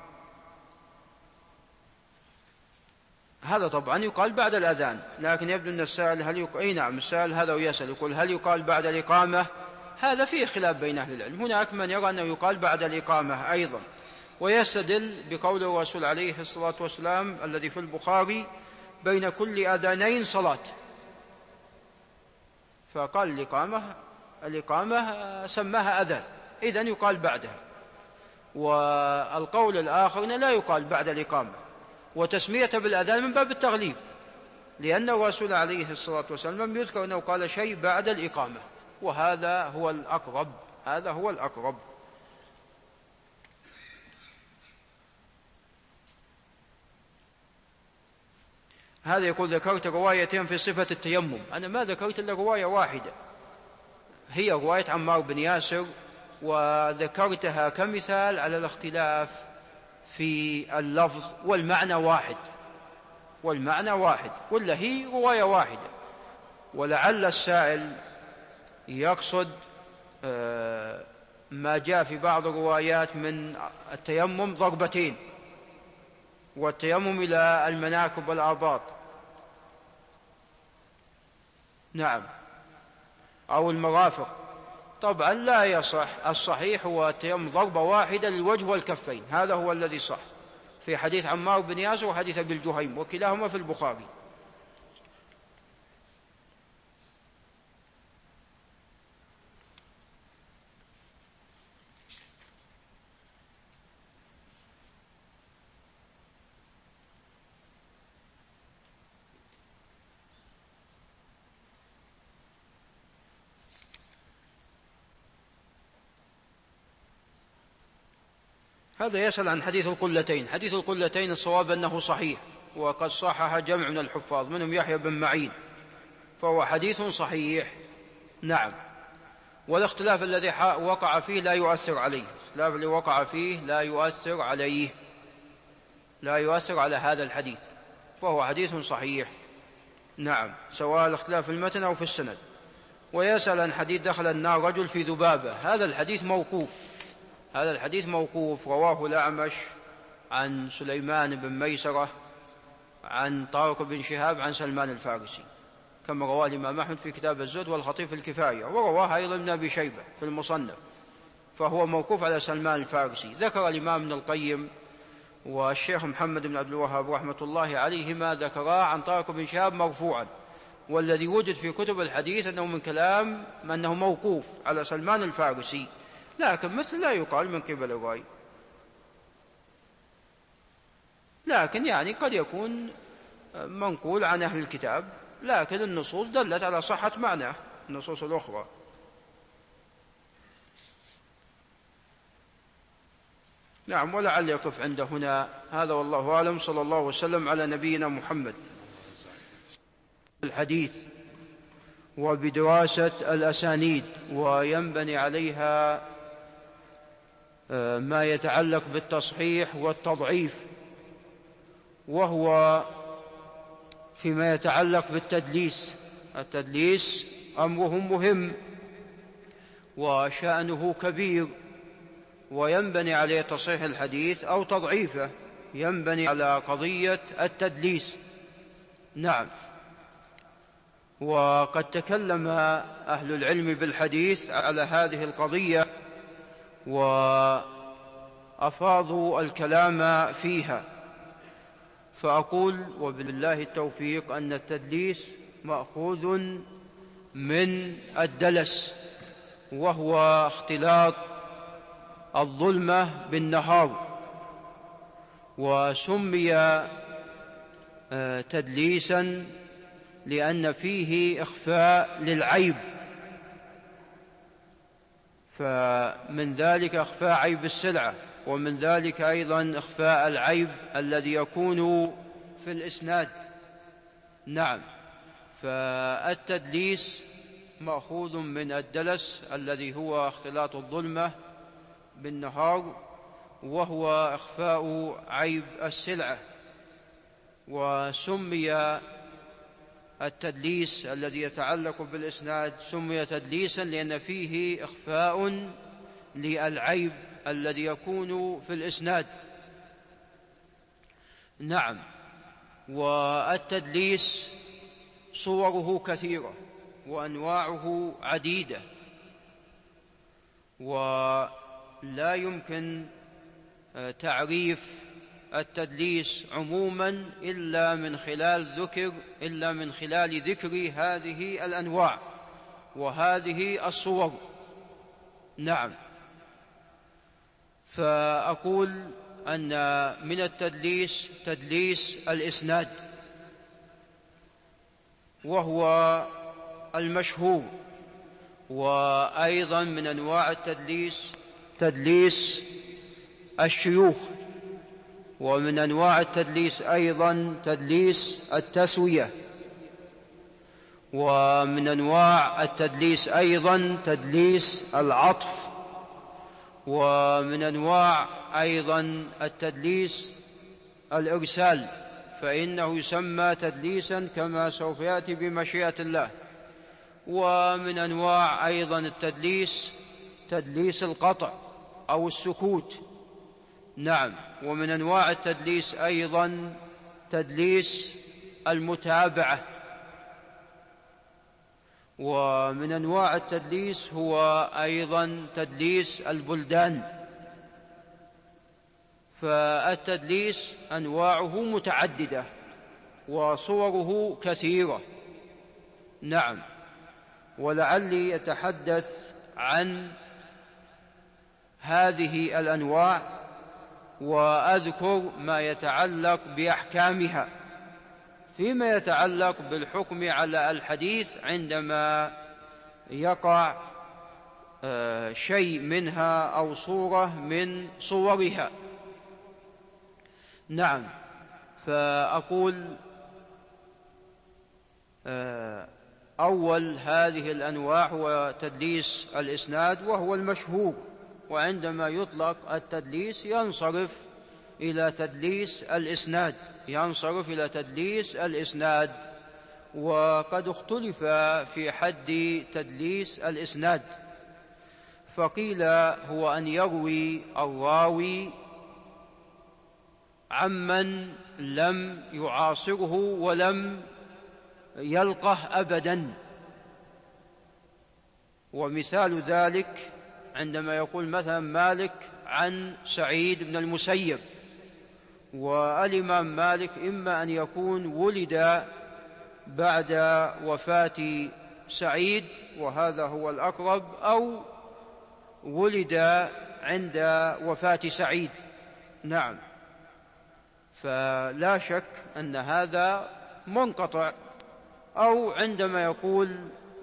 هذا طبعا يقال بعد الأذان، لكن يبدو أن السائل السائل هذا ويسأل يقول هل يقال بعد الإقامة؟ هذا فيه خلاف بين أهل العلم، هناك من يرى أنه يقال بعد الإقامة أيضا، ويستدل بقول الرسول عليه الصلاة والسلام الذي في البخاري بين كل أذانين صلاة، فقال الإقامة الإقامة سماها أذان، إذن يقال بعدها. والقول الآخر لا يقال بعد الإقامة، وتسميته بالأذان من باب التغليب، لأن الرسول عليه الصلاة والسلام لم يذكر أنه قال شيء بعد الإقامة، وهذا هو الأقرب، هذا هو الأقرب. هذا يقول ذكرت روايتين في صفة التيمم، أنا ما ذكرت إلا رواية واحدة، هي رواية عمار بن ياسر، وذكرتها كمثال على الاختلاف في اللفظ، والمعنى واحد، والمعنى واحد، ولا هي رواية واحدة. ولعل السائل يقصد ما جاء في بعض الروايات من التيمم ضربتين، والتيمم إلى المناكب والآباط، نعم، أو المرافق. طبعا لا يصح، الصحيح هو التيمم ضربة واحدة للوجه والكفين، هذا هو الذي صح في حديث عمار بن ياسر وحديث أبي الجهيم، وكلاهما في البخاري. هذا يسأل عن حديث القلتين. حديث القلتين الصواب أنه صحيح، وقد صحح جمع من الحفاظ منهم يحيى بن معين، فهو حديث صحيح، نعم. والاختلاف الذي وقع فيه لا يؤثر عليه، الاختلاف الذي وقع فيه لا يؤثر عليه، لا يؤثر على هذا الحديث، فهو حديث صحيح، نعم، سواء الاختلاف في المتن أو في السند. ويسأل عن حديث دخل النار رجل في ذبابة، هذا الحديث موقوف، هذا الحديث موقوف، رواه الأعمش عن سليمان بن ميسرة عن طارق بن شهاب عن سلمان الفارسي، كما رواه الإمام أحمد في كتاب الزهد والخطيب في الكفاية، ورواه أيضا ابن أبي شيبة في المصنف، فهو موقوف على سلمان الفارسي. ذكر الإمام ابن القيم والشيخ محمد بن عبد الوهاب رحمة الله عليهما ذكرا عن طارق بن شهاب مرفوعا، والذي وجد في كتب الحديث أنه من كلام أنه موقوف على سلمان الفارسي، لكن مثل لا يقال من قبل الرأي، لكن يعني قد يكون منقول عن أهل الكتاب، لكن النصوص دلت على صحة معناه، النصوص الأخرى. نعم، ولعل يقف عند هنا، هذا والله أعلم، صلى الله وسلم على نبينا محمد. الحديث وبدراسة الأسانيد، وينبني عليها ما يتعلق بالتصحيح والتضعيف، وهو فيما يتعلق بالتدليس. التدليس أمره مهم وشأنه كبير، وينبني عليه تصحيح الحديث أو تضعيفه، ينبني على قضية التدليس، نعم. وقد تكلم أهل العلم بالحديث على هذه القضية وأفاضوا الكلام فيها، فأقول وبالله التوفيق أن التدليس مأخوذ من الدلس، وهو اختلاط الظلمة بالنهار، وسمي تدليسا لأن فيه إخفاء للعيب، فمن ذلك إخفاء عيب السلعة، ومن ذلك أيضا إخفاء العيب الذي يكون في الإسناد، نعم. فالتدليس مأخوذ من الدلس الذي هو اختلاط الظلمة بالنهار، وهو إخفاء عيب السلعة. وسمي التدليس الذي يتعلق بالإسناد سمي تدليسا لأن فيه إخفاء للعيب الذي يكون في الإسناد، نعم. والتدليس صوره كثيرة وأنواعه عديدة، ولا يمكن تعريف التدليس عموما إلا من خلال ذكر هذه الأنواع، وهذه الصور. نعم. فأقول أن من التدليس تدليس الإسناد، وهو المشهور. وأيضا من أنواع التدليس تدليس الشيوخ، ومن أنواع التدليس أيضا تدليس التسوية، ومن أنواع التدليس أيضا تدليس العطف، ومن أنواع أيضا التدليس الإرسال، فإنه يسمى تدليسا كما سوف يأتي بمشيئة الله. ومن أنواع أيضا التدليس تدليس القطع أو السكوت. نعم. ومن أنواع التدليس أيضا تدليس المتابعة. ومن أنواع التدليس هو أيضا تدليس البلدان. فالتدليس أنواعه متعددة وصوره كثيرة. نعم. ولعلي أتحدث عن هذه الأنواع وأذكر ما يتعلق بأحكامها فيما يتعلق بالحكم على الحديث عندما يقع شيء منها أو صورة من صورها. نعم. فأقول أول هذه الأنواع هو تدليس الإسناد، وهو المشهور. وعندما يطلق التدليس ينصرف إلى تدليس الإسناد، ينصرف إلى تدليس الإسناد. وقد اختلف في حد تدليس الإسناد، فقيل هو أن يروي الراوي عمن لم يعاصره ولم يلقه أبدا. ومثال ذلك عندما يقول مثلا مالك عن سعيد بن المسيب، والإمام مالك إما أن يكون ولد بعد وفاة سعيد وهذا هو الأقرب، أو ولد عند وفاة سعيد. نعم. فلا شك أن هذا منقطع. أو عندما يقول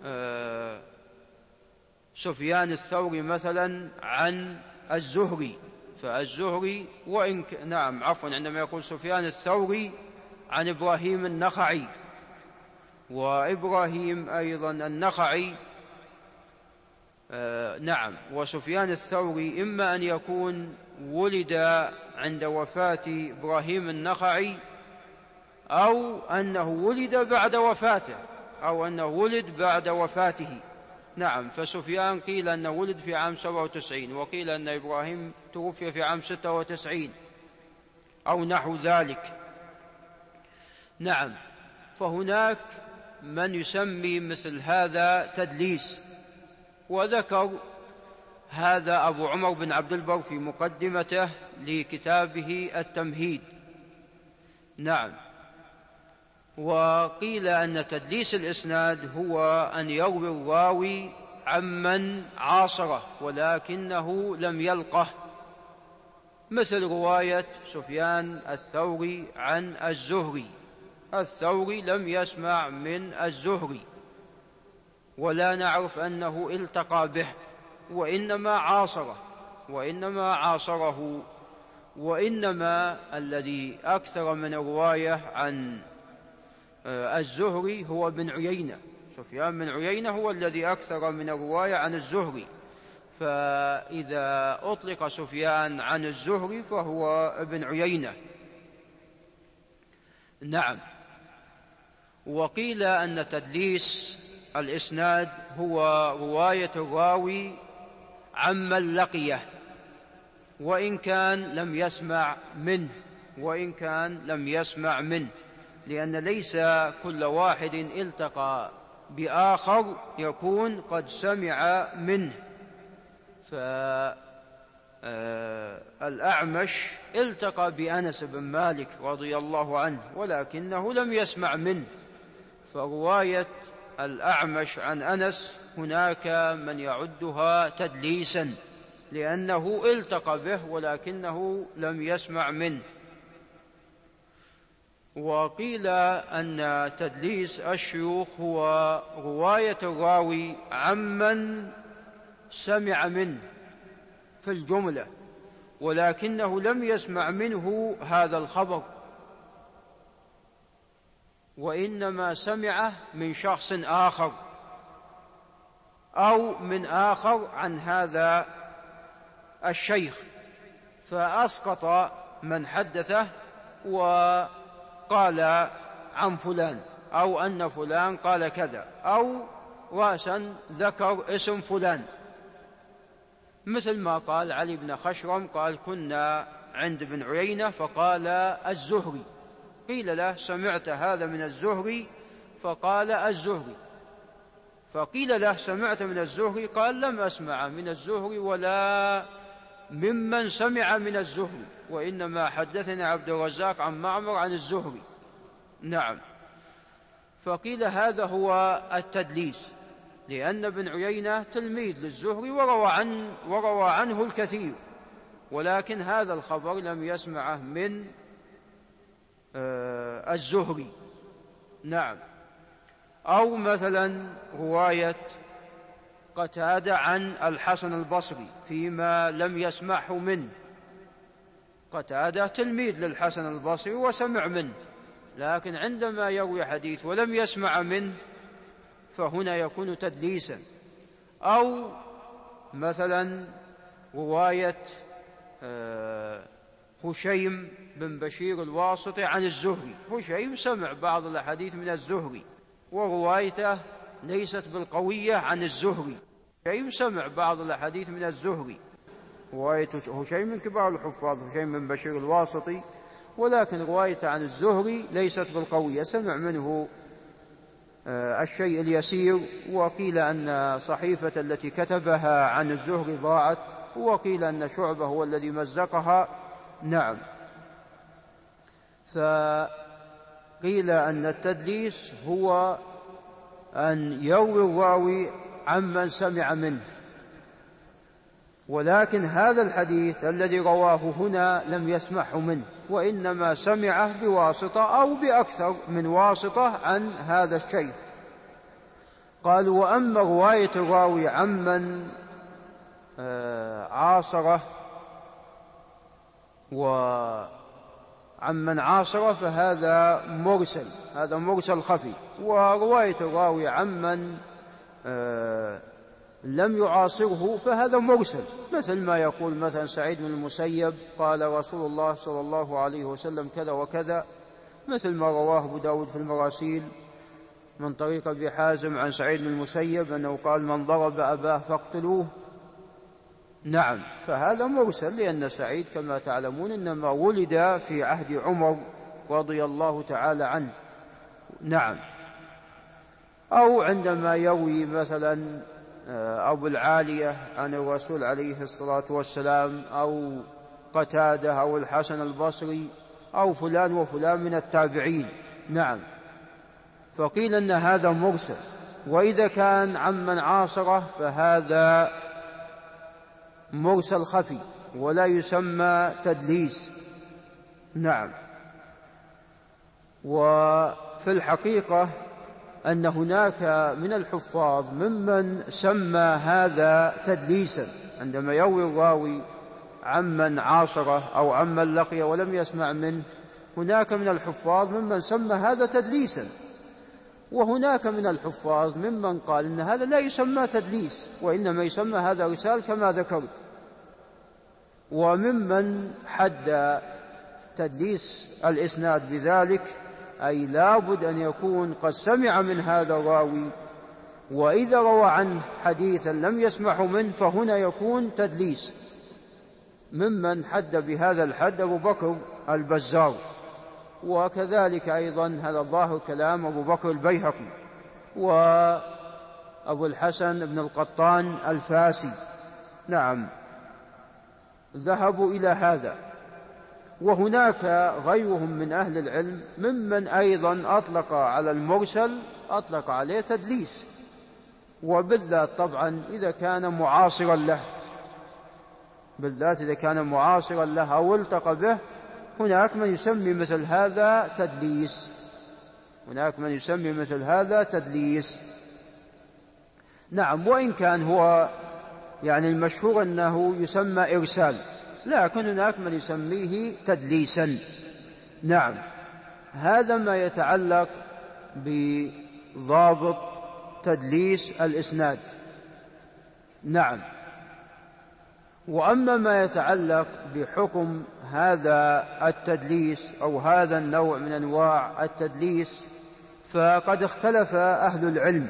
سفيان الثوري مثلا عن الزهري، فالزهري عندما يقول سفيان الثوري عن إبراهيم النخعي، وإبراهيم أيضا النخعي وسفيان الثوري إما أن يكون ولد عند وفاة إبراهيم النخعي، أو أنه ولد بعد وفاته، أو أنه ولد بعد وفاته. نعم. فسفيان قيل أنه ولد في عام 97، وقيل أن إبراهيم توفي في عام 96 أو نحو ذلك. نعم. فهناك من يسمي مثل هذا تدليس، وذكر هذا أبو عمر بن عبد البر في مقدمته لكتابه التمهيد. نعم. وقيل أن تدليس الإسناد هو أن يروي الراوي عمن عاصره ولكنه لم يلقه، مثل رواية سفيان الثوري عن الزهري. الثوري لم يسمع من الزهري ولا نعرف أنه التقى به، وإنما عاصره، وإنما الذي أكثر من الرواية عن الزهري هو بن عيينة. سفيان بن عيينة هو الذي أكثر من الرواية عن الزهري، فإذا أطلق سفيان عن الزهري فهو ابن عيينة. نعم. وقيل أن تدليس الإسناد هو رواية الراوي عمن لقيه وإن كان لم يسمع منه، لأن ليس كل واحد التقى بآخر يكون قد سمع منه. فالأعمش التقى بأنس بن مالك رضي الله عنه ولكنه لم يسمع منه، فرواية الأعمش عن أنس هناك من يعدها تدليسا لأنه التقى به ولكنه لم يسمع منه. وقيل أن تدليس الشيوخ هو رواية الراوي عمن سمع منه في الجملة ولكنه لم يسمع منه هذا الخبر، وإنما سمعه من شخص آخر أو من آخر عن هذا الشيخ، فأسقط من حدثه وقال عن فلان أو أن فلان قال كذا، أو رأسا ذكر اسم فلان، مثل ما قال علي بن خشرم قال كنا عند ابن عيينة فقال الزهري، قيل له سمعت هذا من الزهري فقال الزهري، فقيل له سمعت من الزهري قال لم أسمع من الزهري ولا ممن سمع من الزهري، وإنما حدثني عبد الرزاق عن معمر عن الزهري. نعم، فقيل هذا هو التدليس، لأن ابن عيينة تلميذ للزهري وروى عنه الكثير، ولكن هذا الخبر لم يسمعه من الزهري. نعم، أو مثلا رواية قتادة عن الحسن البصري فيما لم يسمعه منه، قتادة تلميذ للحسن البصري وسمع منه، لكن عندما يروي حديث ولم يسمع منه فهنا يكون تدليسا. أو مثلا رواية هشيم بن بشير الواسطي عن الزهري، هشيم سمع بعض الأحاديث من الزهري وروايته ليست بالقوية عن الزهري، هشيم سمع بعض الأحاديث من الزهري، رواية هشيم من كبار الحفاظ هشيم بن بشير الواسطي، ولكن روايته عن الزهري ليست بالقوية، سمع منه الشيء اليسير، وقيل أن صحيفة التي كتبها عن الزهري ضاعت، وقيل أن شعبة هو الذي مزقها. نعم، فقيل أن التدليس هو أن يروي الراوي عمن سمع منه، ولكن هذا الحديث الذي رواه هنا لم يسمعه منه، وإنما سمعه بواسطة أو بأكثر من واسطة عن هذا الشيخ. قالوا وأما رواية الراوي عمن عاصره فهذا مرسل، هذا مرسل خفي. ورواية الراوي عمن لم يعاصره فهذا مرسل، مثل ما يقول مثلا سعيد بن المسيب قال رسول الله صلى الله عليه وسلم كذا وكذا، مثل ما رواه أبو داود في المراسيل من طريق أبي حازم عن سعيد بن المسيب أنه قال من ضرب أباه فاقتلوه. نعم، فهذا مرسل، لأن سعيد كما تعلمون إنما ولد في عهد عمر رضي الله تعالى عنه. نعم، أو عندما يروي مثلا أبو العالية عن الرسول عليه الصلاة والسلام، أو قتادة أو الحسن البصري أو فلان وفلان من التابعين. نعم، فقيل أن هذا مرسل. وإذا كان عمن عاصره فهذا مرسل خفي ولا يسمى تدليس. نعم، وفي الحقيقة أن هناك من الحفاظ ممن سمى هذا تدليسا، عندما يروي الراوي عمن عاصره أو عمن لقي ولم يسمع منه، هناك من الحفاظ ممن سمى هذا تدليسا، وهناك من الحفاظ ممن قال إن هذا لا يسمى تدليس وإنما يسمى هذا رسال كما ذكرت. وممن حد تدليس الإسناد بذلك أي لابد أن يكون قد سمع من هذا الراوي، وإذا روى عنه حديثا لم يسمعه منه فهنا يكون تدليس. ممن حد بهذا الحد أبو بكر البزار، وكذلك أيضا هذا ظاهر كلام أبو بكر البيهقي وأبو الحسن بن القطان الفاسي. نعم، ذهبوا إلى هذا. وهناك غيرهم من أهل العلم ممن أيضا أطلق على المرسل أطلق عليه تدليس، وبالذات طبعا إذا كان معاصرا له، بالذات إذا كان معاصرا له أو التقى به، هناك من يسمي مثل هذا تدليس، هناك من يسمي مثل هذا تدليس. نعم، وإن كان هو يعني المشهور أنه يسمى إرسال، لكن هناك من يسميه تدليسا. نعم، هذا ما يتعلق بضابط تدليس الإسناد. نعم، وأما ما يتعلق بحكم هذا التدليس أو هذا النوع من أنواع التدليس، فقد اختلف أهل العلم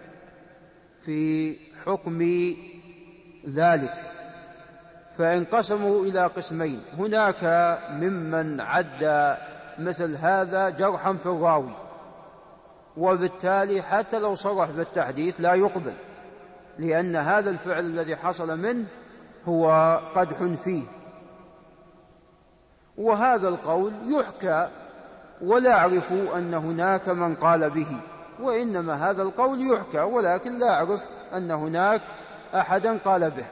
في حكم ذلك، فانقسموا إلى قسمين. هناك ممن عد مثل هذا جرحا في الراوي، وبالتالي حتى لو صرح بالتحديث لا يقبل، لأن هذا الفعل الذي حصل منه هو قدح فيه. وهذا القول يحكى ولا أعرف أن هناك من قال به، وإنما هذا القول يحكى ولكن لا أعرف أن هناك أحدا قال به.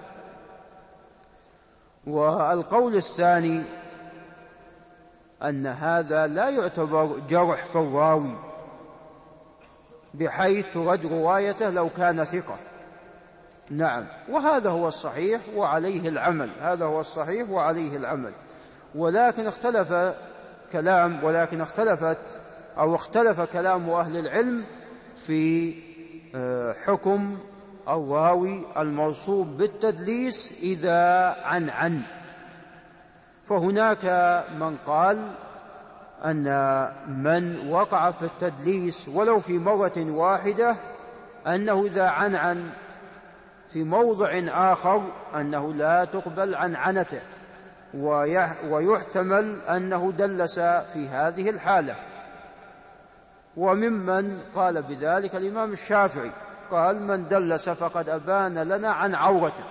والقول الثاني أن هذا لا يعتبر جرح في الراوي، بحيث ترد روايته لو كان ثقة. نعم، وهذا هو الصحيح وعليه العمل، هذا هو الصحيح وعليه العمل. ولكن اختلف كلام أهل العلم في حكم الراوي الموصوف بالتدليس إذا عن. فهناك من قال أن من وقع في التدليس ولو في مرة واحدة أنه إذا عن في موضع آخر أنه لا تقبل عنعنته، ويحتمل أنه دلس في هذه الحالة. وممن قال بذلك الإمام الشافعي، قال من دلس فقد أبان لنا عن عورته،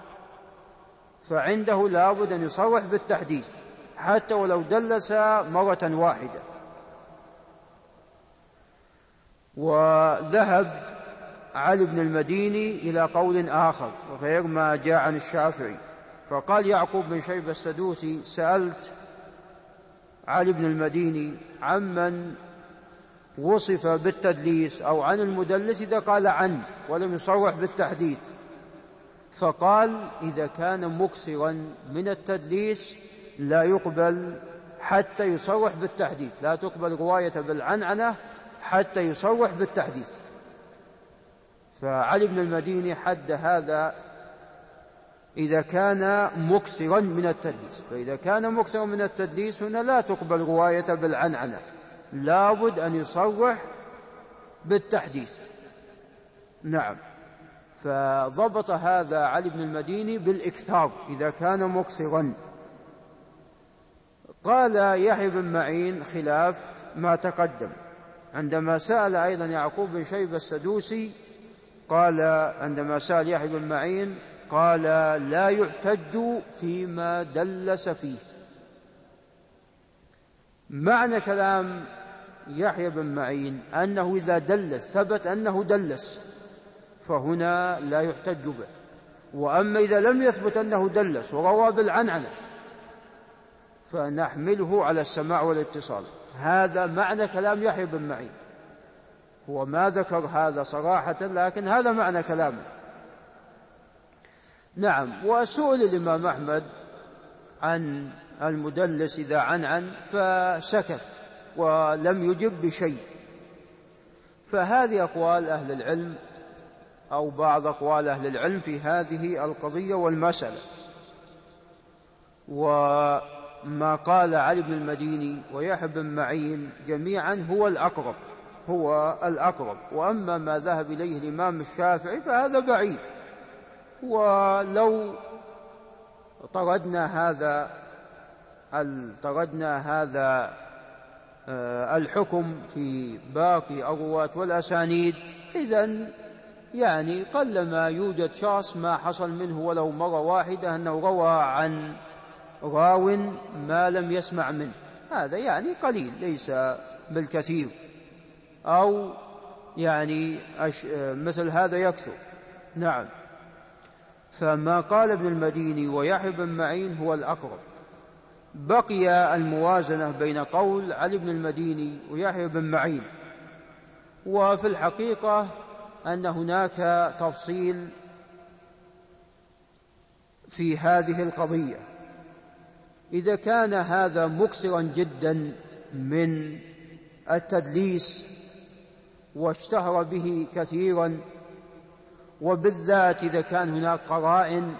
فعنده لابد أن يصرح بالتحديث حتى ولو دلس مرة واحدة. وذهب علي بن المديني إلى قول آخر غير ما جاء عن الشافعي، فقال يعقوب بن شيبة السدوسي: سألت علي بن المديني عمن وصف بالتدليس أو عن المدلس إذا قال عن ولم يصرح بالتحديث، فقال إذا كان مكثرا من التدليس لا يقبل حتى يصرح بالتحديث، لا تقبل رواية بالعنعنة حتى يصرح بالتحديث. فعلي بن المديني حد هذا إذا كان مكثرا من التدليس، فإذا كان مكثرا من التدليس هنا لا تقبل رواية بالعنعنة، لابد أن يصرح بالتحديث. نعم، فضبط هذا علي بن المديني بالإكثار إذا كان مكثرا. قال يحيى بن معين خلاف ما تقدم، عندما سأل أيضا يعقوب بن شيبة السدوسي، قال عندما سأل يحيى بن معين قال لا يحتج فيما دلس فيه. معنى كلام يحيى بن معين أنه إذا دلس ثبت أنه دلس فهنا لا يحتج به، وأما إذا لم يثبت أنه دلس وروى بالعنعنة فنحمله على السماع والاتصال. هذا معنى كلام يحيى بن معين، هو ما ذكر هذا صراحة لكن هذا معنى كلامه. نعم، وسئل الإمام أحمد عن المدلس إذا عن فسكت ولم يجب بشيء. فهذه أقوال أهل العلم أو بعض أقوال أهل العلم في هذه القضية والمسألة. وما قال علي بن المديني ويحيى بن معين جميعا هو الأقرب، وأما ما ذهب إليه الإمام الشافعي فهذا بعيد. ولو طردنا هذا الحكم في باقي الرواة والأسانيد، إذن يعني قلما يوجد شخص ما حصل منه ولو مرة واحدة أنه روى عن راو ما لم يسمع منه، هذا يعني قليل ليس بالكثير، أو يعني مثل هذا يكثر. نعم. فما قال ابن المديني ويحيى بن معين هو الأقرب. بقي الموازنة بين قول علي بن المديني ويحيى بن معين، وفي الحقيقة أن هناك تفصيل في هذه القضية. إذا كان هذا مكثرا جدا من التدليس واشتهر به كثيرا، وبالذات إذا كان هناك قرائن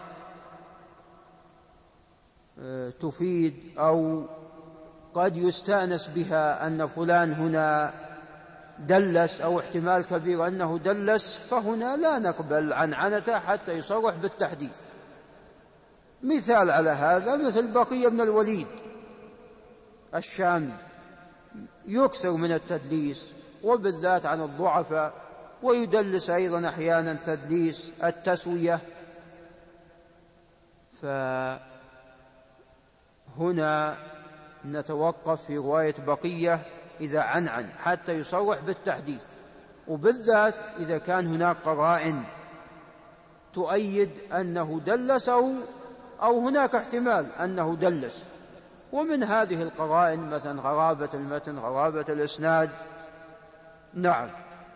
تفيد أو قد يستأنس بها أن فلان هنا دلس أو احتمال كبير أنه دلس، فهنا لا نقبل عنعنته حتى يصرح بالتحديث. مثال على هذا مثل بقية بن الوليد الشامي، يكثر من التدليس وبالذات عن الضعفاء، ويدلس أيضا أحيانا تدليس التسوية. فهنا نتوقف في رواية بقية إذا عنعن حتى يصرح بالتحديث، وبالذات إذا كان هناك قرائن تؤيد أنه دلس أو هناك احتمال أنه دلس. ومن هذه القرائن مثلا غرابة المتن، غرابة الإسناد. نعم.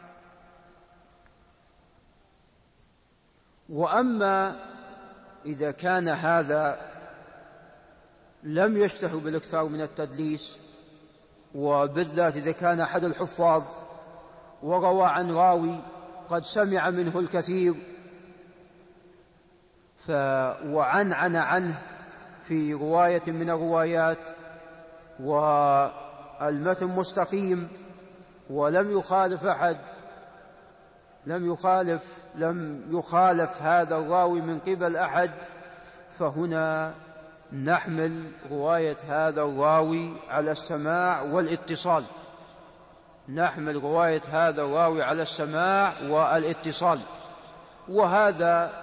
وأما إذا كان هذا لم يشتهر بالإكثار من التدليس، وبالذات إذا كان أحد الحفاظ وروى عن راوي قد سمع منه الكثير وعنعن عنه في رواية من الروايات، والمتن مستقيم ولم يخالف أحد، لم يخالف هذا الراوي من قبل أحد، فهنا نحمل رواية هذا الراوي على السماع والاتصال، نحمل رواية هذا الراوي على السماع والاتصال. وهذا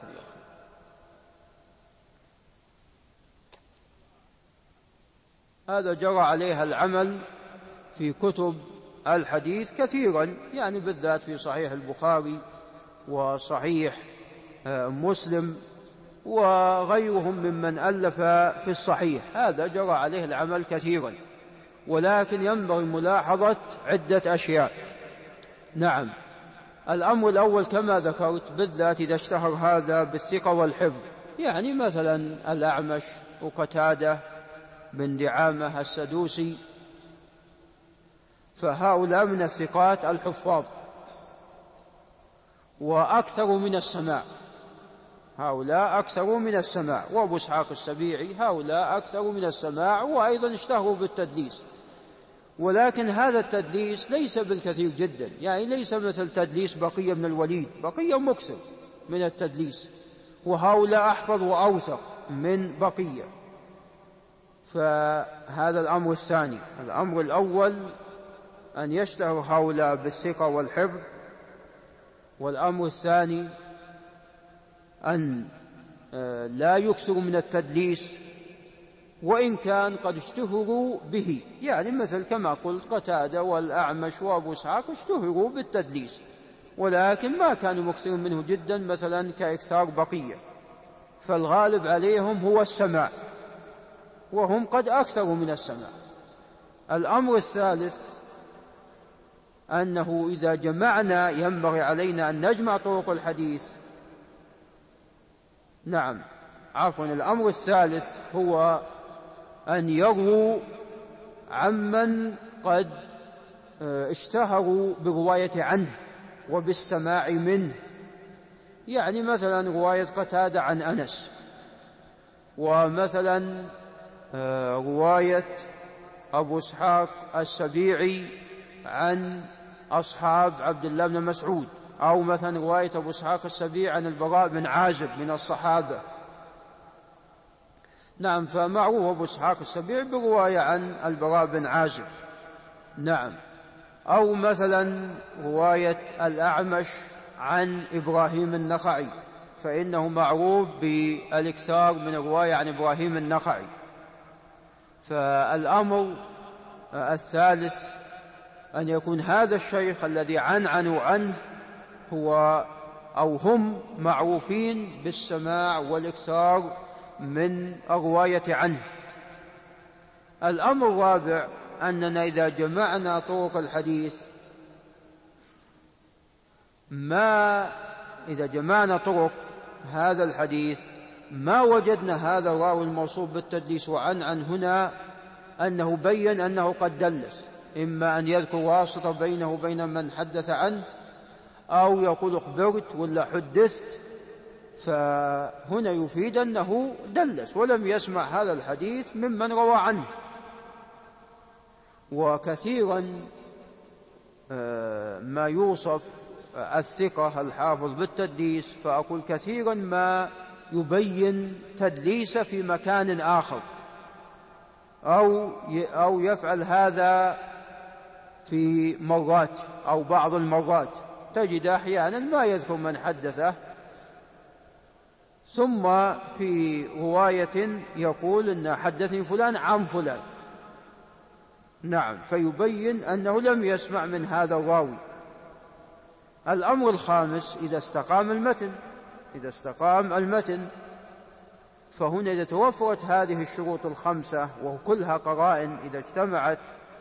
جرى عليها العمل في كتب الحديث كثيرا، يعني بالذات في صحيح البخاري وصحيح مسلم وغيرهم ممن ألف في الصحيح، هذا جرى عليه العمل كثيرا. ولكن ينبغي ملاحظة عدة أشياء. نعم. الأمر الأول كما ذكرت، بالذات إذا اشتهر هذا بالثقة والحفظ، يعني مثلا الأعمش وقتادة بن دعامة السدوسي، فهؤلاء من الثقات الحفاظ وأكثر من السماع، هؤلاء أكثر من السماع. وأبو إسحاق السبيعي هؤلاء أكثر من السماع، وأيضا اشتهروا بالتدليس، ولكن هذا التدليس ليس بالكثير جدا، يعني ليس مثل تدليس بقية بن الوليد، بقية مكثر من التدليس، وهؤلاء أحفظ وأوثق من بقية. فهذا الأمر الثاني. الأمر الأول أن يشتهر هؤلاء بالثقة والحفظ، والأمر الثاني أن لا يكثروا من التدليس وإن كان قد اشتهروا به، يعني مثل كما قلت قتادة والأعمش وأبو إسحاق اشتهروا بالتدليس، ولكن ما كانوا مكثرين منه جدا مثلا كإكثار بقية، فالغالب عليهم هو السماع، وهم قد أكثروا من السماع. الأمر الثالث أنه إذا جمعنا ينبغي علينا أن نجمع طرق الحديث. نعم، عفوا، الأمر الثالث هو أن يرووا عمن قد اشتهروا برواية عنه وبالسماع منه، يعني مثلا رواية قتادة عن أنس، ومثلا رواية أبو إسحاق السبيعي عن أصحاب عبد الله بن مسعود، أو مثلا رواية أبو إسحاق السبيعي عن البراء بن عازب من الصحابة. نعم، فمعروف أبو إسحاق السبيعي برواية عن البراء بن عازب. نعم. أو مثلا رواية الأعمش عن إبراهيم النخعي، فإنه معروف بالإكثار من الرواية عن إبراهيم النخعي. فالأمر الثالث أن يكون هذا الشيخ الذي عنعنوا عنه هو أو هم معروفين بالسماع والإكثار من الرواية عنه. الأمر الرابع أننا إذا جمعنا طرق الحديث إذا جمعنا طرق هذا الحديث ما وجدنا هذا الراوي الموصوف بالتدليس وعن هنا أنه بين أنه قد دلس، إما أن يذكر واسطة بينه وبين من حدث عنه أو يقول أخبرت ولا حدثت، فهنا يفيد أنه دلس ولم يسمع هذا الحديث ممن روى عنه. وكثيرا ما يوصف الثقة الحافظ بالتدليس، فأقول كثيرا ما يبين تدليس في مكان آخر أو يفعل هذا في مرات أو بعض المرات، تجد أحيانا ما يذكر من حدثه ثم في رواية يقول إن حدثني فلان عن فلان، نعم، فيبين أنه لم يسمع من هذا الراوي. الأمر الخامس إذا استقام المتن فهنا إذا توفرت هذه الشروط الخمسة وكلها قرائن إذا اجتمعت،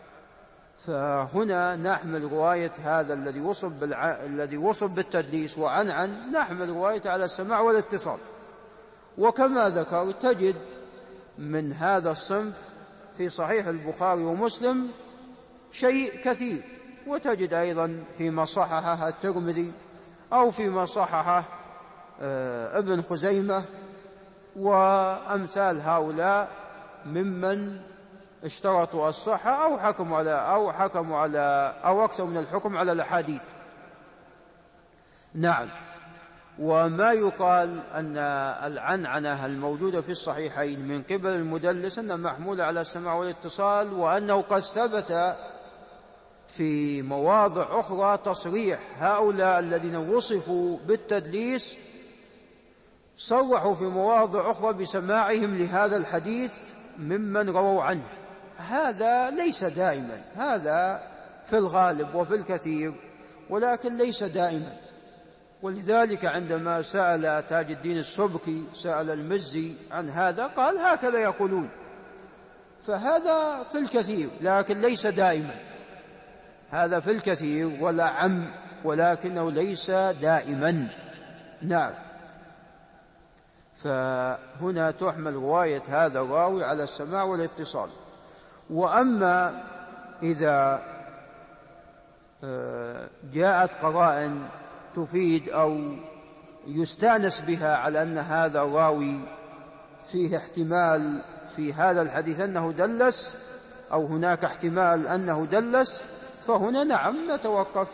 فهنا نحمل رواية هذا الذي وصف بالتدليس وعن نحمل رواية على السماع والاتصال. وكما ذكر تجد من هذا الصنف في صحيح البخاري ومسلم شيء كثير، وتجد أيضا فيما صححه الترمذي أو فيما صححه ابن خزيمة وأمثال هؤلاء ممن اشترطوا الصحة أو أكثر من الحكم على الأحاديث. نعم. وما يقال أن العنعنة الموجودة في الصحيحين من قبل المدلس أنها محمولة على السماع والاتصال، وأنه قد ثبت في مواضع أخرى تصريح هؤلاء الذين وصفوا بالتدليس صرحوا في مواضع أخرى بسماعهم لهذا الحديث ممن رووا عنه. هذا ليس دائما، هذا في الغالب وفي الكثير، ولكن ليس دائما. ولذلك عندما سأل تاج الدين السبكي سأل المزي عن هذا قال هكذا يقولون، فهذا في الكثير لكن ليس دائما، هذا في الكثير ولا عم ولكنه ليس دائما. نعم. فهنا تحمل رواية هذا الراوي على السماع والاتصال. وأما إذا جاءت قرائن تفيد أو يستانس بها على أن هذا الراوي فيه احتمال في هذا الحديث أنه دلس أو هناك احتمال أنه دلس، فهنا نعم نتوقف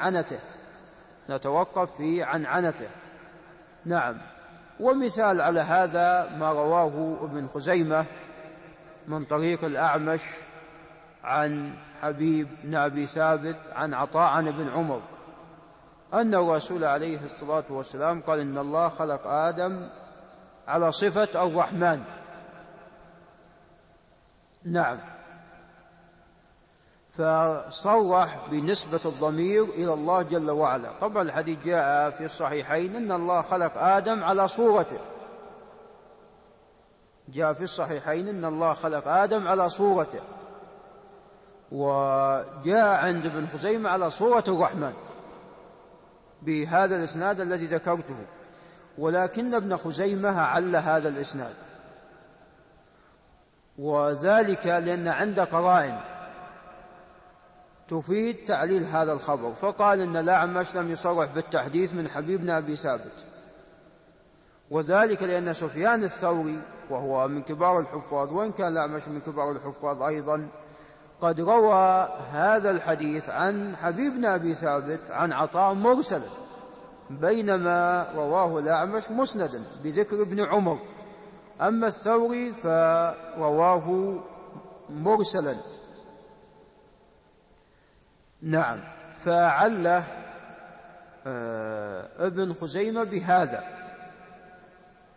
في عنعنته. نعم. ومثال على هذا ما رواه ابن خزيمة من طريق الأعمش عن حبيب بن أبي ثابت عن عطاء عن ابن عمر أن الرسول عليه الصلاة والسلام قال إن الله خلق آدم على صفة الرحمن. نعم. فصرح بنسبة الضمير إلى الله جل وعلا. طبعا الحديث جاء في الصحيحين إن الله خلق آدم على صورته، جاء في الصحيحين إن الله خلق آدم على صورته، وجاء عند ابن خزيمة على صورة الرحمن بهذا الإسناد الذي ذكرته، ولكن ابن خزيمة عل هذا الإسناد، وذلك لأن عند قرائن تفيد تعليل هذا الخبر، فقال إن الأعمش لم يصرح بالتحديث من حبيب بن أبي ثابت، وذلك لأن سفيان الثوري وهو من كبار الحفاظ وإن كان الأعمش من كبار الحفاظ أيضا قد روى هذا الحديث عن حبيب بن أبي ثابت عن عطاء مرسلا، بينما رواه الأعمش مسندا بذكر ابن عمر، أما الثوري فرواه مرسلا. نعم. فعله ابن خزيمة بهذا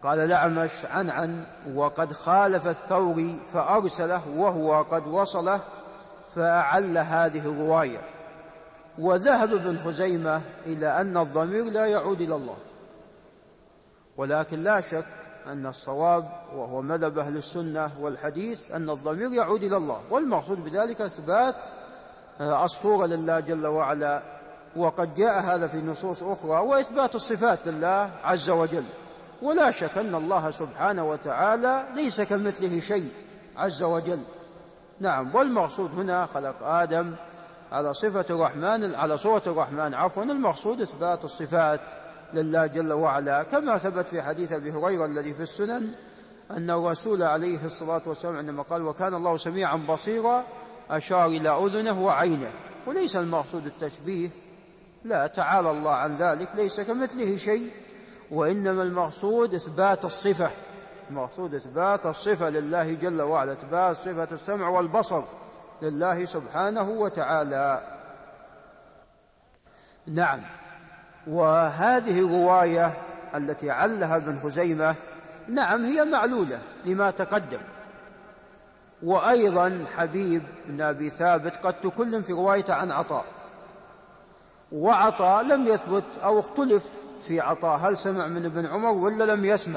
قال الأعمش عن وقد خالف الثوري فأرسله وهو قد وصله فأعل هذه الرواية. وذهب ابن خزيمة إلى أن الضمير لا يعود إلى الله، ولكن لا شك أن الصواب وهو مذهب أهل السنة والحديث أن الضمير يعود إلى الله، والمقصود بذلك إثبات الصورة لله جل وعلا، وقد جاء هذا في نصوص أخرى، وإثبات الصفات لله عز وجل. ولا شك أن الله سبحانه وتعالى ليس كمثله شيء عز وجل. نعم، والمقصود هنا خلق آدم على صفة الرحمن، على صورة الرحمن المقصود إثبات الصفات لله جل وعلا، كما ثبت في حديث أبي هريرة الذي في السنن أن الرسول عليه الصلاة والسلام عندما قال وكان الله سميعا بصيرا أشار إلى أذنه وعينه. وليس المقصود التشبيه، لا، تعالى الله عن ذلك، ليس كمثله شيء، وإنما المقصود إثبات الصفة، المقصود إثبات الصفة لله جل وعلا، إثبات صفة السمع والبصر لله سبحانه وتعالى. نعم، وهذه الرواية التي علها ابن خزيمة نعم هي معلولة لما تقدم. وأيضا حبيب بن أبي ثابت قد تكلم في روايته عن عطاء، وعطاء لم يثبت أو اختلف في عطاء هل سمع من ابن عمر ولا لم يسمع،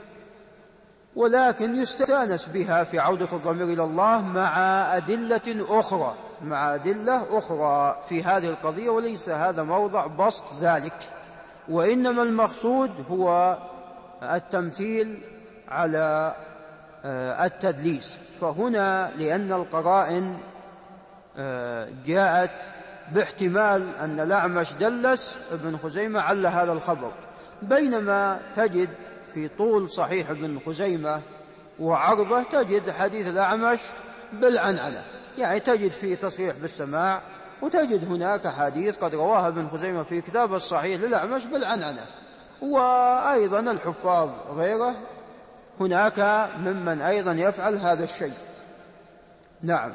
ولكن يستانس بها في عودة الضمير إلى الله مع أدلة أخرى، مع أدلة أخرى في هذه القضية، وليس هذا موضع بسط ذلك، وإنما المقصود هو التمثيل على التدليس. فهنا لأن القرائن جاءت باحتمال أن الأعمش دلس، ابن خزيمة عل هذا الخبر، بينما تجد في طول صحيح ابن خزيمة وعرضه تجد حديث الأعمش بالعنعنة، يعني تجد فيه تصريح بالسماع، وتجد هناك حديث قد رواها ابن خزيمة في كتاب الصحيح للأعمش بالعنعنة. وأيضا الحفاظ غيره هناك ممن أيضا يفعل هذا الشيء. نعم.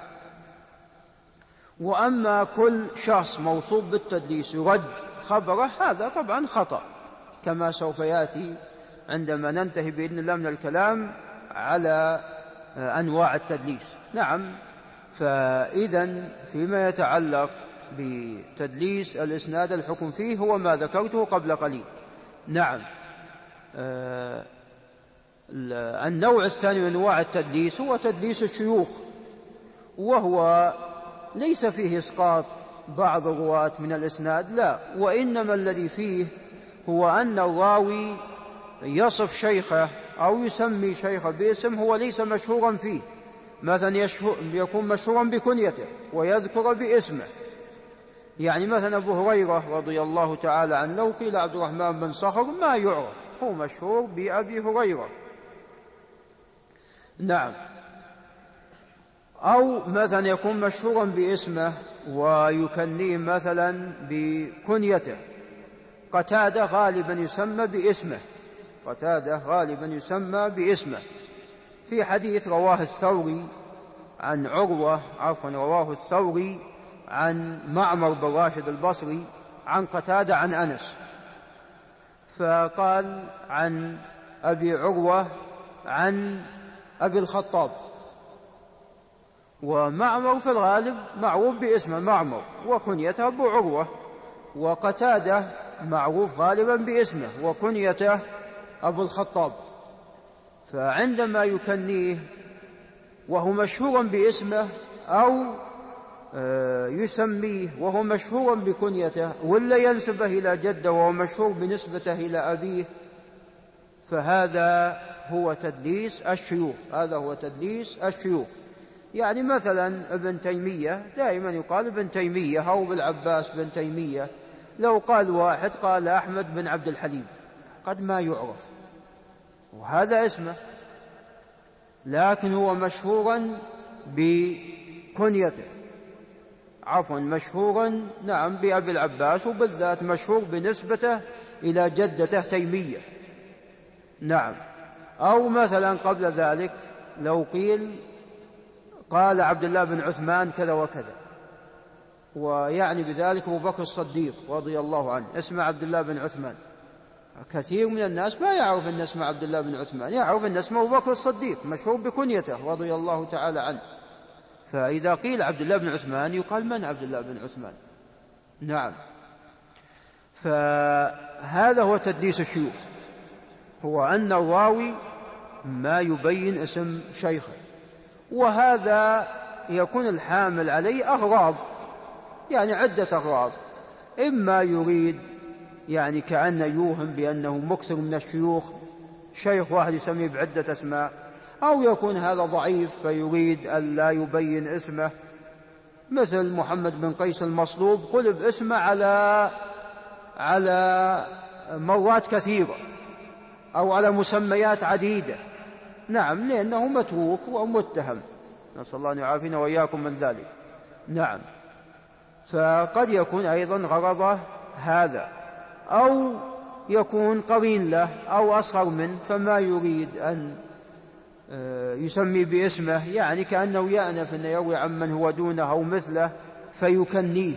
وأما كل شخص موصوف بالتدليس يرد خبره هذا طبعا خطأ، كما سوف يأتي عندما ننتهي بإذن الله من الكلام على أنواع التدليس. نعم، فإذا فيما يتعلق بتدليس الإسناد الحكم فيه هو ما ذكرته قبل قليل. نعم. النوع الثاني من أنواع التدليس هو تدليس الشيوخ، وهو ليس فيه إسقاط بعض الرواة من الإسناد، لا، وإنما الذي فيه هو أن الراوي يصف شيخه أو يسمي شيخه باسم هو ليس مشهورا فيه، مثلا يكون مشهورا بكنيته ويذكر باسمه، يعني مثلا أبو هريرة رضي الله تعالى عنه لو قيل عبد الرحمن بن صخر ما يعرف، هو مشهور بأبي هريرة. نعم. أو مثلا يكون مشهورا باسمه ويكنيه مثلا بكنيته، قتادة غالبا يسمى باسمه، قتادة غالبا يسمى باسمه. في حديث رواه الثوري عن رواه الثوري عن معمر بن راشد البصري عن قتادة عن أنس، فقال عن أبي عروة عن أبي الخطاب، ومعمر في الغالب معروف باسمه معمر وكنيته أبو عروة، وقتادة معروف غالبا باسمه وكنيته أبو الخطاب. فعندما يكنيه وهو مشهور باسمه أو يسميه وهو مشهور بكنيته، ولا ينسبه إلى جده وهو مشهور بنسبته إلى أبيه، فهذا هو تدليس الشيوخ، هذا هو تدليس الشيوخ. يعني مثلا ابن تيمية دائما يقال ابن تيمية أو بالعباس بن تيمية، لو قال واحد قال أحمد بن عبد الحليم قد ما يعرف، وهذا اسمه، لكن هو مشهورا بكنيته، مشهورا نعم بأبي العباس، وبالذات مشهور بنسبته إلى جدته تيمية. نعم. أو مثلا قبل ذلك لو قال عبد الله بن عثمان كذا وكذا، ويعني بذلك أبو بكر الصديق رضي الله عنه، اسمه عبد الله بن عثمان، كثير من الناس ما يعرف أن اسم عبد الله بن عثمان، يعرف أن اسمه أبو بكر الصديق مشهور بكنيته رضي الله تعالى عنه. فإذا قيل عبد الله بن عثمان يقال من عبد الله بن عثمان؟ نعم. فهذا هو تدليس الشيوخ، هو أن الراوي ما يبين اسم شيخه، وهذا يكون الحامل عليه أغراض، يعني عدة أغراض. إما يريد يعني كأن يوهم بأنه مكثر من الشيوخ، شيخ واحد يسميه بعدة أسماء، أو يكون هذا ضعيف فيريد أن لا يبين اسمه، مثل محمد بن قيس المصلوب قلب اسمه على مرات كثيرة أو على مسميات عديدة. نعم، لأنه متروك ومتهم، نسأل الله أن يعافينا وإياكم من ذلك. نعم. فقد يكون أيضا غرضه هذا، أو يكون قرين له أو أصغر منه فما يريد أن يسمي باسمه، يعني كأنه يأنف أن يروي عن من هو دونه أو مثله فيكنيه.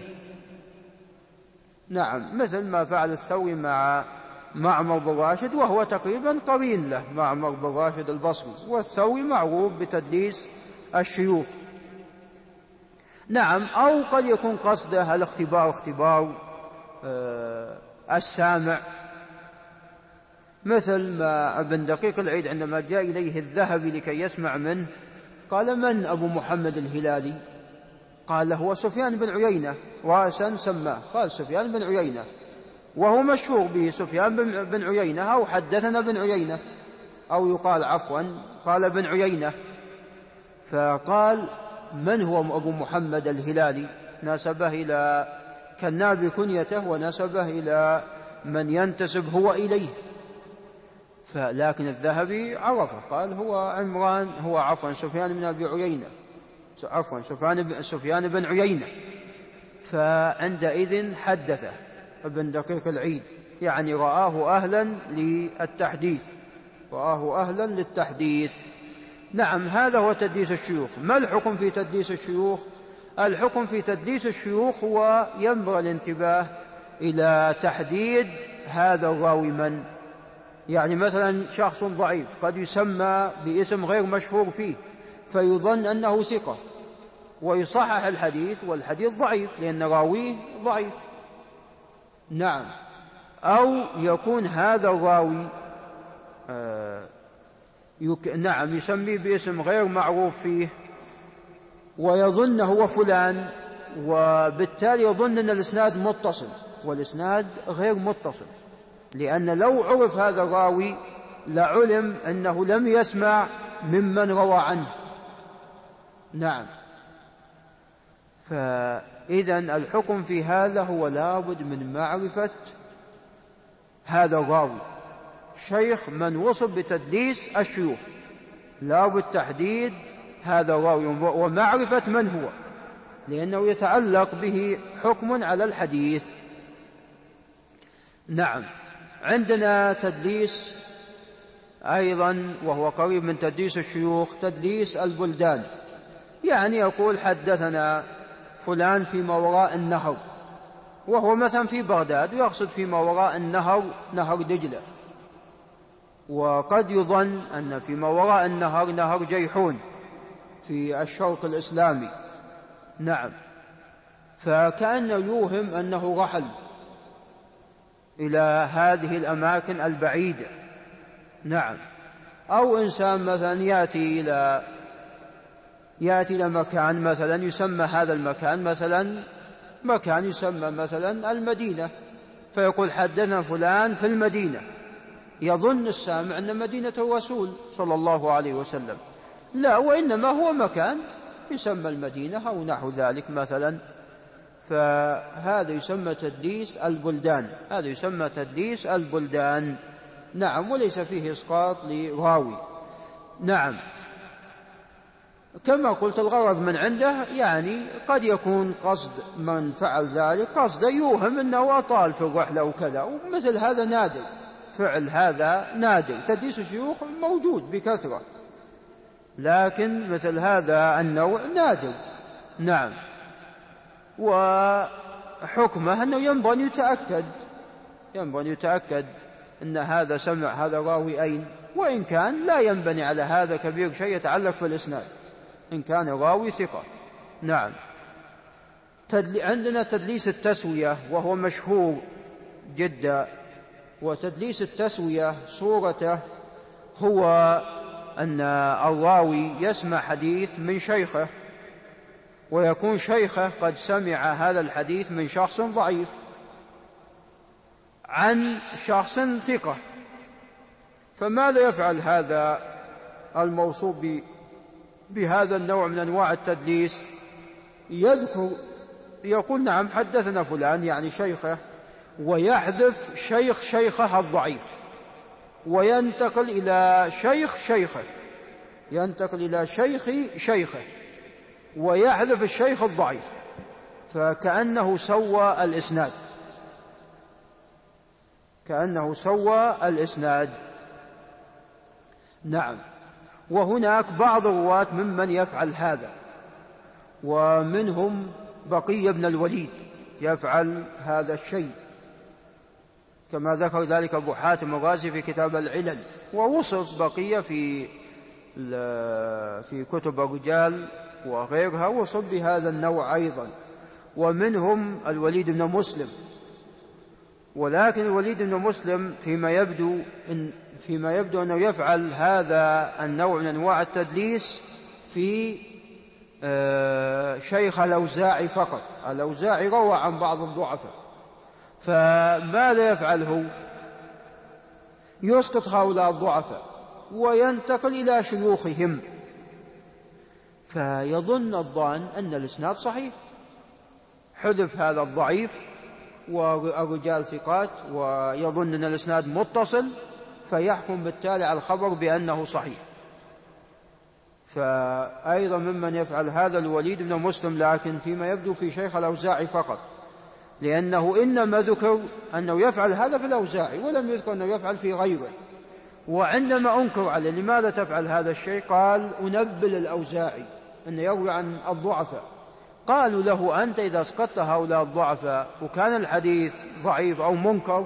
نعم، مثل ما فعل الثوري مع معمر بن راشد، وهو تقريبا قرين له معمر بن راشد البصري، والثوري معروف بتدليس الشيوخ. نعم. أو قد يكون قصده الاختبار، اختبار السامع، مثل ما ابن دقيق العيد عندما جاء إليه الذهبي لكي يسمع منه قال: من أبو محمد الهلالي؟ قال له: هو سفيان بن عيينة، رأسا سماه، قال سفيان بن عيينة، وهو مشهور به سفيان بن عيينة، أو حدثنا بن عيينة، أو يقال عفوا قال بن عيينة. فقال: من هو أبو محمد الهلالي؟ نسبه إلى كناب كنيته ونسبه إلى من ينتسب هو إليه. لكن الذهبي عرفه، قال: هو عمران، هو عفوا سفيان بن أبي عيينة، عفوا سفيان بن عيينة. فعندئذ حدثه ابن دقيق العيد، يعني رآه أهلا للتحديث، رآه أهلا للتحديث. نعم، هذا هو تدليس الشيوخ. ما الحكم في تدليس الشيوخ؟ الحكم في تدليس الشيوخ هو ينبغي الانتباه إلى تحديد هذا الراوي من، يعني مثلا شخص ضعيف قد يسمى باسم غير مشهور فيه فيظن أنه ثقة ويصحح الحديث والحديث ضعيف لأن راويه ضعيف. نعم. أو يكون هذا الراوي نعم يسميه باسم غير معروف فيه ويظن هو فلان، وبالتالي يظن أن الإسناد متصل، والإسناد غير متصل، لأن لو عرف هذا الراوي لعلم أنه لم يسمع ممن روى عنه. نعم. فإذن الحكم في هذا هو لابد من معرفة هذا الراوي، شيخ من وصف بتدليس الشيوخ، لابد تحديد هذا الراوي ومعرفة من هو، لأنه يتعلق به حكم على الحديث. نعم. عندنا تدليس أيضا وهو قريب من تدليس الشيوخ، تدليس البلدان، يعني يقول: حدثنا فلان فيما وراء النهر، وهو مثلا في بغداد ويقصد فيما وراء النهر نهر دجلة، وقد يظن أن فيما وراء النهر نهر جيحون في الشرق الإسلامي. نعم. فكأنه يوهم أنه رحل إلى هذه الأماكن البعيدة. نعم. أو إنسان مثلا يأتي إلى مكان مثلا يسمى هذا المكان مثلا مكان يسمى مثلا المدينة، فيقول: حدثنا فلان في المدينة، يظن السامع أن مدينة الرسول صلى الله عليه وسلم، لا، وإنما هو مكان يسمى المدينة أو نحو ذلك مثلا. فهذا يسمى تدليس البلدان، هذا يسمى تدليس البلدان. نعم. وليس فيه إسقاط لراوي. نعم. كما قلت الغرض من عنده، يعني قد يكون قصد من فعل ذلك قصد يوهم أنه أطال في الرحلة وكذا، ومثل هذا نادر، فعل هذا نادر، تدليس الشيوخ موجود بكثرة، لكن مثل هذا النوع نادر. نعم. وحكمه أنه ينبغي أن يتأكد إن هذا سمع هذا راوي أين، وإن كان لا ينبني على هذا كبير شيء يتعلق في الإسناد إن كان راوي ثقة. نعم. عندنا تدليس التسوية وهو مشهور جدا. وتدليس التسوية صورته هو أن الراوي يسمع حديث من شيخه، ويكون شيخه قد سمع هذا الحديث من شخص ضعيف عن شخص ثقة. فماذا يفعل هذا الموصوف بهذا النوع من أنواع التدليس؟ يقول نعم حدثنا فلان يعني شيخه، ويحذف شيخه الضعيف وينتقل إلى شيخه، ينتقل إلى شيخه ويحذف الشيخ الضعيف، فكأنه سوى الإسناد، كأنه سوى الإسناد. نعم. وهناك بعض الرواة ممن يفعل هذا، ومنهم بقية بن الوليد يفعل هذا الشيء كما ذكر ذلك أبو حاتم الرازي في كتاب العلل، ووصف بقية في كتب الرجال وغيرها وصف بهذا النوع أيضا. ومنهم الوليد بن مسلم، ولكن الوليد بن مسلم فيما يبدو أنه يفعل هذا النوع من أنواع التدليس في شيخ الأوزاعي فقط. الأوزاعي روى عن بعض الضعفاء، فماذا يفعله؟ يسقط هؤلاء الضعفاء وينتقل إلى شيوخهم، فيظن الظان أن الإسناد صحيح، حذف هذا الضعيف والرجال ثقات ويظن أن الإسناد متصل، فيحكم بالتالي على الخبر بأنه صحيح. فأيضا ممن يفعل هذا الوليد بن مسلم، لكن فيما يبدو في شيخ الأوزاعي فقط، لأنه إنما ذكر أنه يفعل هذا في الأوزاعي ولم يذكر أنه يفعل في غيره. وعندما أنكر عليه لماذا تفعل هذا الشيء، قال أنبل الأوزاعي أن يروي عن الضعفاء. قالوا له أنت إذا اسقطت هؤلاء الضعفاء وكان الحديث ضعيف أو منكر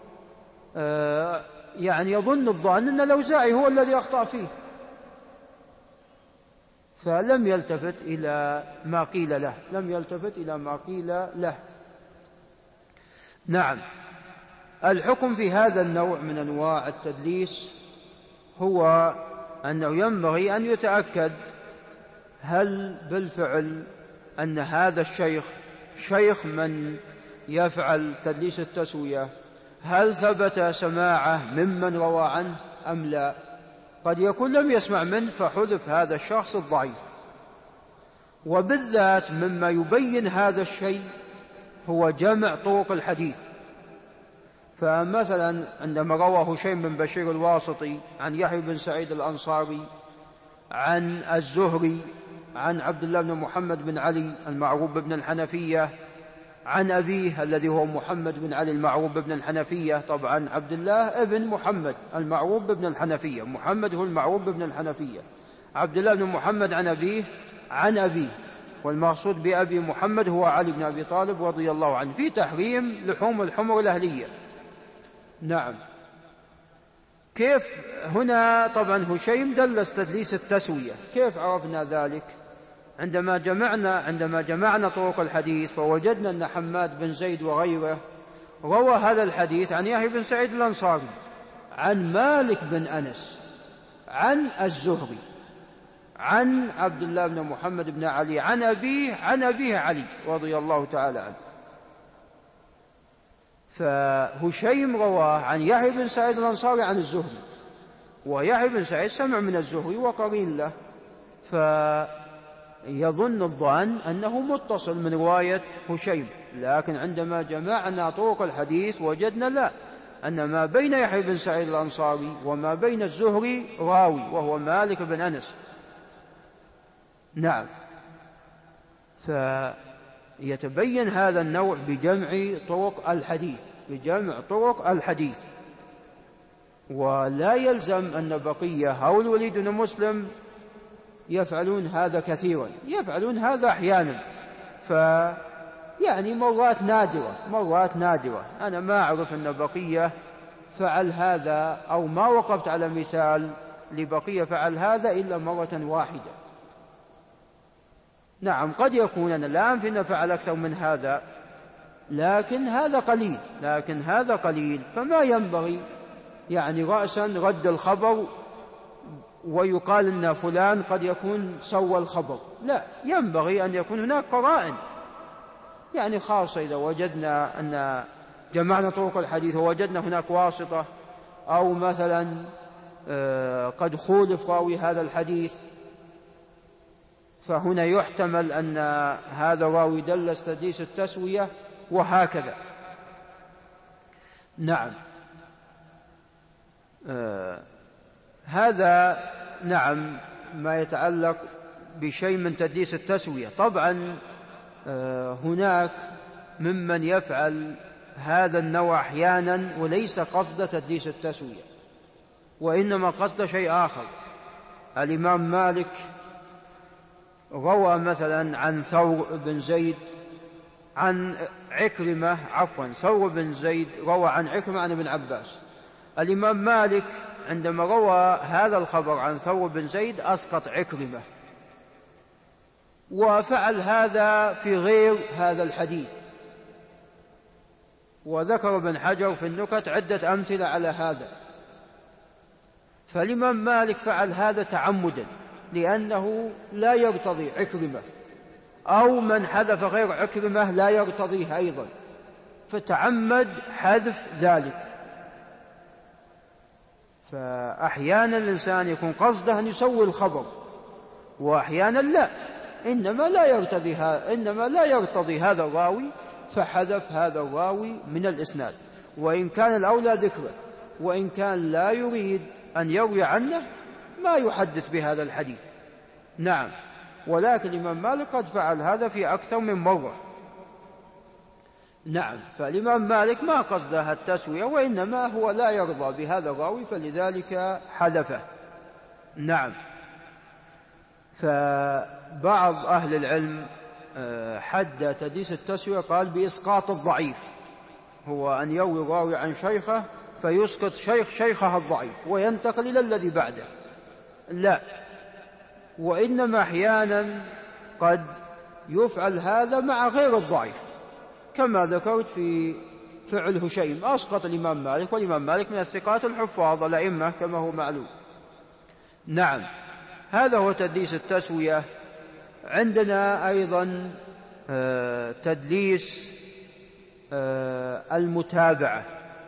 يعني يظن الظان أن الأوزاعي هو الذي أخطأ فيه، فلم يلتفت إلى ما قيل له، لم يلتفت إلى ما قيل له. نعم. الحكم في هذا النوع من أنواع التدليس هو أنه ينبغي أن يتأكد هل بالفعل أن هذا الشيخ شيخ من يفعل تدليس التسوية، هل ثبت سماعه ممن روى عنه أم لا. قد يكون لم يسمع منه فحذف هذا الشخص الضعيف. وبالذات مما يبين هذا الشيء هو جمع طرق الحديث. فمثلا عندما روى هشيم بن بشير الواسطي عن يحيى بن سعيد الأنصاري عن الزهري عن عبد الله بن محمد بن علي المعروف بن الحنفية عن أبيه الذي هو محمد بن علي المعروف بن الحنفية، طبعا عبد الله ابن محمد المعروف بن الحنفية، محمد هو المعروف بن الحنفية، عبد الله بن محمد عن أبيه عن أبيه، والمقصود بأبي محمد هو علي بن أبي طالب رضي الله عنه، في تحريم لحوم الحمر الأهلية. نعم. كيف هنا طبعا هشيم دلس تدليس التسوية، كيف عرفنا ذلك؟ عندما جمعنا طرق الحديث فوجدنا أن حماد بن زيد وغيره روى هذا الحديث عن يحيى بن سعيد الأنصاري عن مالك بن أنس عن الزهري عن عبد الله بن محمد بن علي عن أبيه علي رضي الله تعالى عنه. فهشيم رواه عن يحيى بن سعيد الأنصاري عن الزهري، ويحيى بن سعيد سمع من الزهري وقرين له، فيظن الظان أنه متصل من رواية هشيم. لكن عندما جمعنا طرق الحديث وجدنا لا، أن ما بين يحيى بن سعيد الأنصاري وما بين الزهري راوي وهو مالك بن أنس. نعم. فيتبين هذا النوع بجمع طرق الحديث، ولا يلزم أن بقية أو الوليد بن مسلم يفعلون هذا كثيرا، يفعلون هذا أحيانا، يعني مرات نادرة. أنا ما أعرف أن بقية فعل هذا، أو ما وقفت على مثال لبقية فعل هذا إلا مرة واحدة. نعم قد يكون أنا لا أنفي أنه فعل أكثر من هذا، لكن هذا قليل، فما ينبغي يعني رأسا رد الخبر ويقال أن فلان قد يكون سوى الخبر، لا، ينبغي أن يكون هناك قرائن، يعني خاصة إذا وجدنا أن جمعنا طرق الحديث ووجدنا هناك واسطة، أو مثلا قد خولف راوي هذا الحديث، فهنا يحتمل أن هذا الراوي دلس تدليس التسوية، وهكذا. نعم هذا نعم ما يتعلق بشيء من تدليس التسوية. طبعا هناك ممن يفعل هذا النوع أحيانا وليس قصد تدليس التسوية، وإنما قصد شيء آخر. الإمام مالك روى مثلا عن ثور بن زيد عن عكرمة، ثور بن زيد روى عن عكرمة عن ابن عباس. الإمام مالك عندما روى هذا الخبر عن ثور بن زيد أسقط عكرمة، وفعل هذا في غير هذا الحديث، وذكر ابن حجر في النكت عدة أمثلة على هذا. فالإمام مالك فعل هذا تعمدا، لأنه لا يرتضي عكرمة، أو من حذف غير عكرمة لا يرتضيه أيضا، فتعمد حذف ذلك. فأحيانا الإنسان يكون قصده أن يسوي الخبر، وأحيانا لا، إنما لا يرتضي هذا الراوي، فحذف هذا الراوي من الإسناد، وإن كان الأولى ذكره، وإن كان لا يريد أن يروي عنه ما يحدث بهذا الحديث. نعم، ولكن الإمام مالك قد فعل هذا في أكثر من مرة. نعم، فالإمام مالك ما قصده التسوية، وإنما هو لا يرضى بهذا الراوي فلذلك حذفه. نعم، فبعض أهل العلم حد تدليس التسوية قال بإسقاط الضعيف، هو أن يروي الراوي عن شيخه فيسقط شيخه الضعيف وينتقل إلى الذي بعده، لا، وإنما أحيانا قد يفعل هذا مع غير الضعيف، كما ذكرت في فعل هشيم أسقط الإمام مالك، والإمام مالك من الثقات الحفاظ الأئمة كما هو معلوم. نعم، هذا هو تدليس التسوية. عندنا أيضا تدليس المتابعة،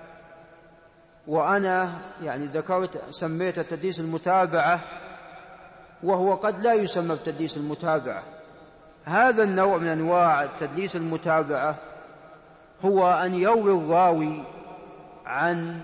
وأنا يعني سميت تدليس المتابعة، وهو قد لا يسمى بتدليس المتابعة. هذا النوع من أنواع تدليس المتابعة هو أن يروي الراوي عن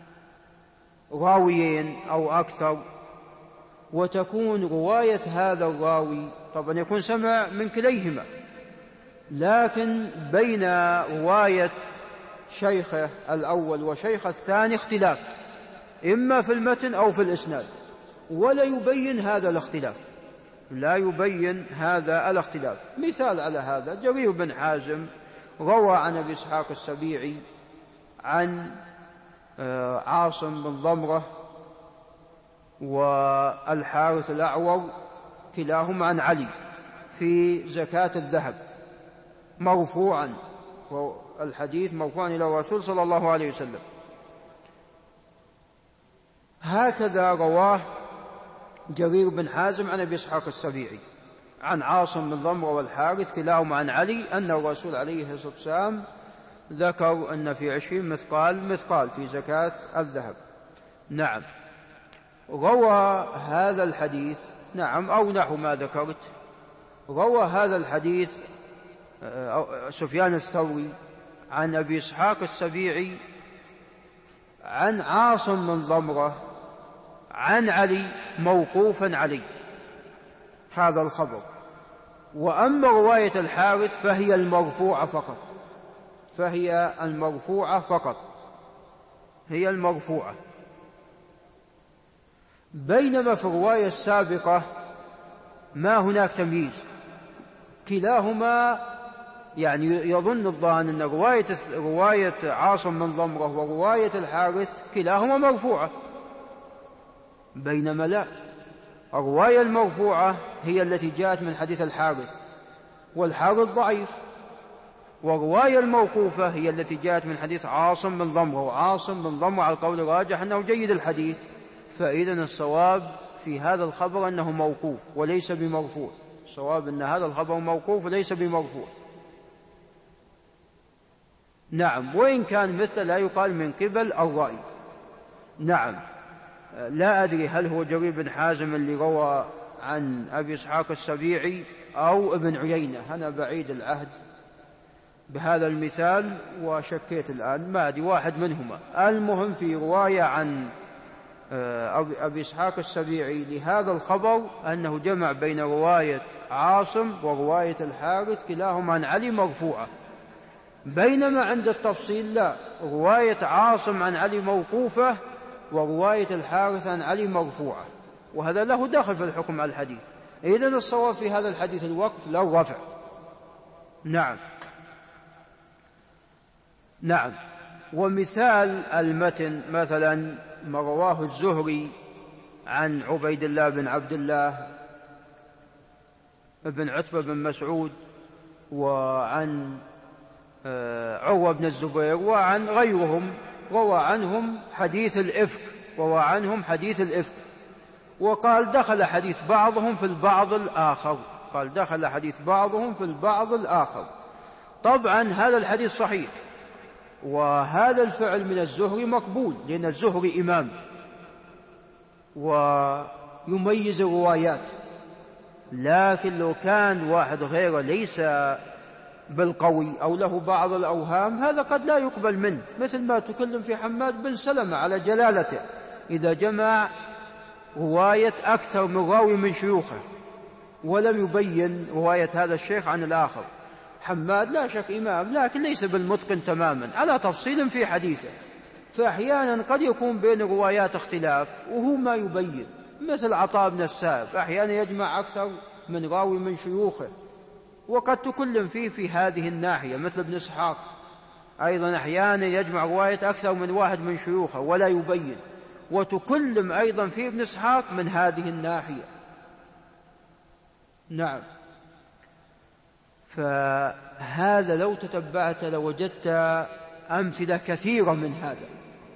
راويين أو أكثر، وتكون رواية هذا الراوي طبعا يكون سمع من كليهما، لكن بين رواية شيخه الأول وشيخ الثاني اختلاف، إما في المتن أو في الإسناد، ولا يبين هذا الاختلاف. مثال على هذا جرير بن حازم روى عن أبي إسحاق السبيعي عن عاصم بن ضمرة والحارث الأعور كلاهما عن علي في زكاة الذهب مرفوعا، والحديث مرفوعا إلى الرسول صلى الله عليه وسلم. هكذا رواه جرير بن حازم عن أبي إسحاق السبيعي عن عاصم بن ضمرة والحارث كلاهما عن علي أن الرسول عليه الصلاة والسلام ذكر أن في 20 مثقال في زكاة الذهب. نعم، روى هذا الحديث، نعم، أو نحو ما ذكرت، روى هذا الحديث سفيان الثوري عن أبي إسحاق السبيعي عن عاصم بن ضمرة عن علي موقوفا عليه هذا الخبر. وأما رواية الحارث فهي المرفوعة فقط، هي المرفوعة، بينما في الرواية السابقة ما هناك تمييز، كلاهما يعني يظن الظان أن رواية عاصم من ضمرة ورواية الحارث كلاهما مرفوعة، بينما لا، الرواية المرفوعة هي التي جاءت من حديث الحارث، والحارث ضعيف، والرواية الموقوفة هي التي جاءت من حديث عاصم بن ضمرة، وعاصم بن ضمرة على القول الراجح أنه جيد الحديث، فإذا الصواب في هذا الخبر أنه موقوف وليس بمرفوع، الصواب أن هذا الخبر موقوف وليس بمرفوع. نعم، وإن كان مثل لا يقال من قبل الرأي. نعم، لا أدري هل هو جرير بن حازم اللي روى عن أبي إسحاق السبيعي أو ابن عيينة، أنا بعيد العهد بهذا المثال وشكيت الآن، ما أدري واحد منهما. المهم في رواية عن أبي إسحاق السبيعي لهذا الخبر أنه جمع بين رواية عاصم ورواية الحارث كلاهما عن علي مرفوعة، بينما عند التفصيل لا، رواية عاصم عن علي موقوفة ورواية الحارث عن علي مرفوعة، وهذا له دخل في الحكم على الحديث. إذن الصواب في هذا الحديث الوقف لا الرفع. نعم. ومثال المتن مثلا ما رواه الزهري عن عبيد الله بن عبد الله بن عتبة بن مسعود وعن عروة بن الزبير وعن غيرهم، روى عنهم حديث الإفك، وقال دخل حديث بعضهم في البعض الآخر، طبعا هذا الحديث صحيح، وهذا الفعل من الزهري مقبول، لأن الزهري إمام ويميز الروايات، لكن لو كان واحد غيره ليس بالقوي أو له بعض الأوهام هذا قد لا يقبل منه، مثل ما تكلم في حماد بن سلمة على جلالته إذا جمع رواية أكثر من راوي من شيوخه ولم يبين رواية هذا الشيخ عن الآخر. حماد لا شك إمام لكن ليس بالمتقن تماما، على تفصيل في حديثه، فأحيانا قد يكون بين الروايات اختلاف وهو ما يبين، مثل عطاء بن السائب أحيانا يجمع أكثر من راوي من شيوخه وقد تكلم فيه في هذه الناحية، مثل ابن إسحاق أيضا أحيانا يجمع رواية أكثر من واحد من شيوخه ولا يبين، وتكلم أيضا في ابن إسحاق من هذه الناحية. نعم، فهذا لو تتبعت لوجدت أمثلة كثيرة من هذا.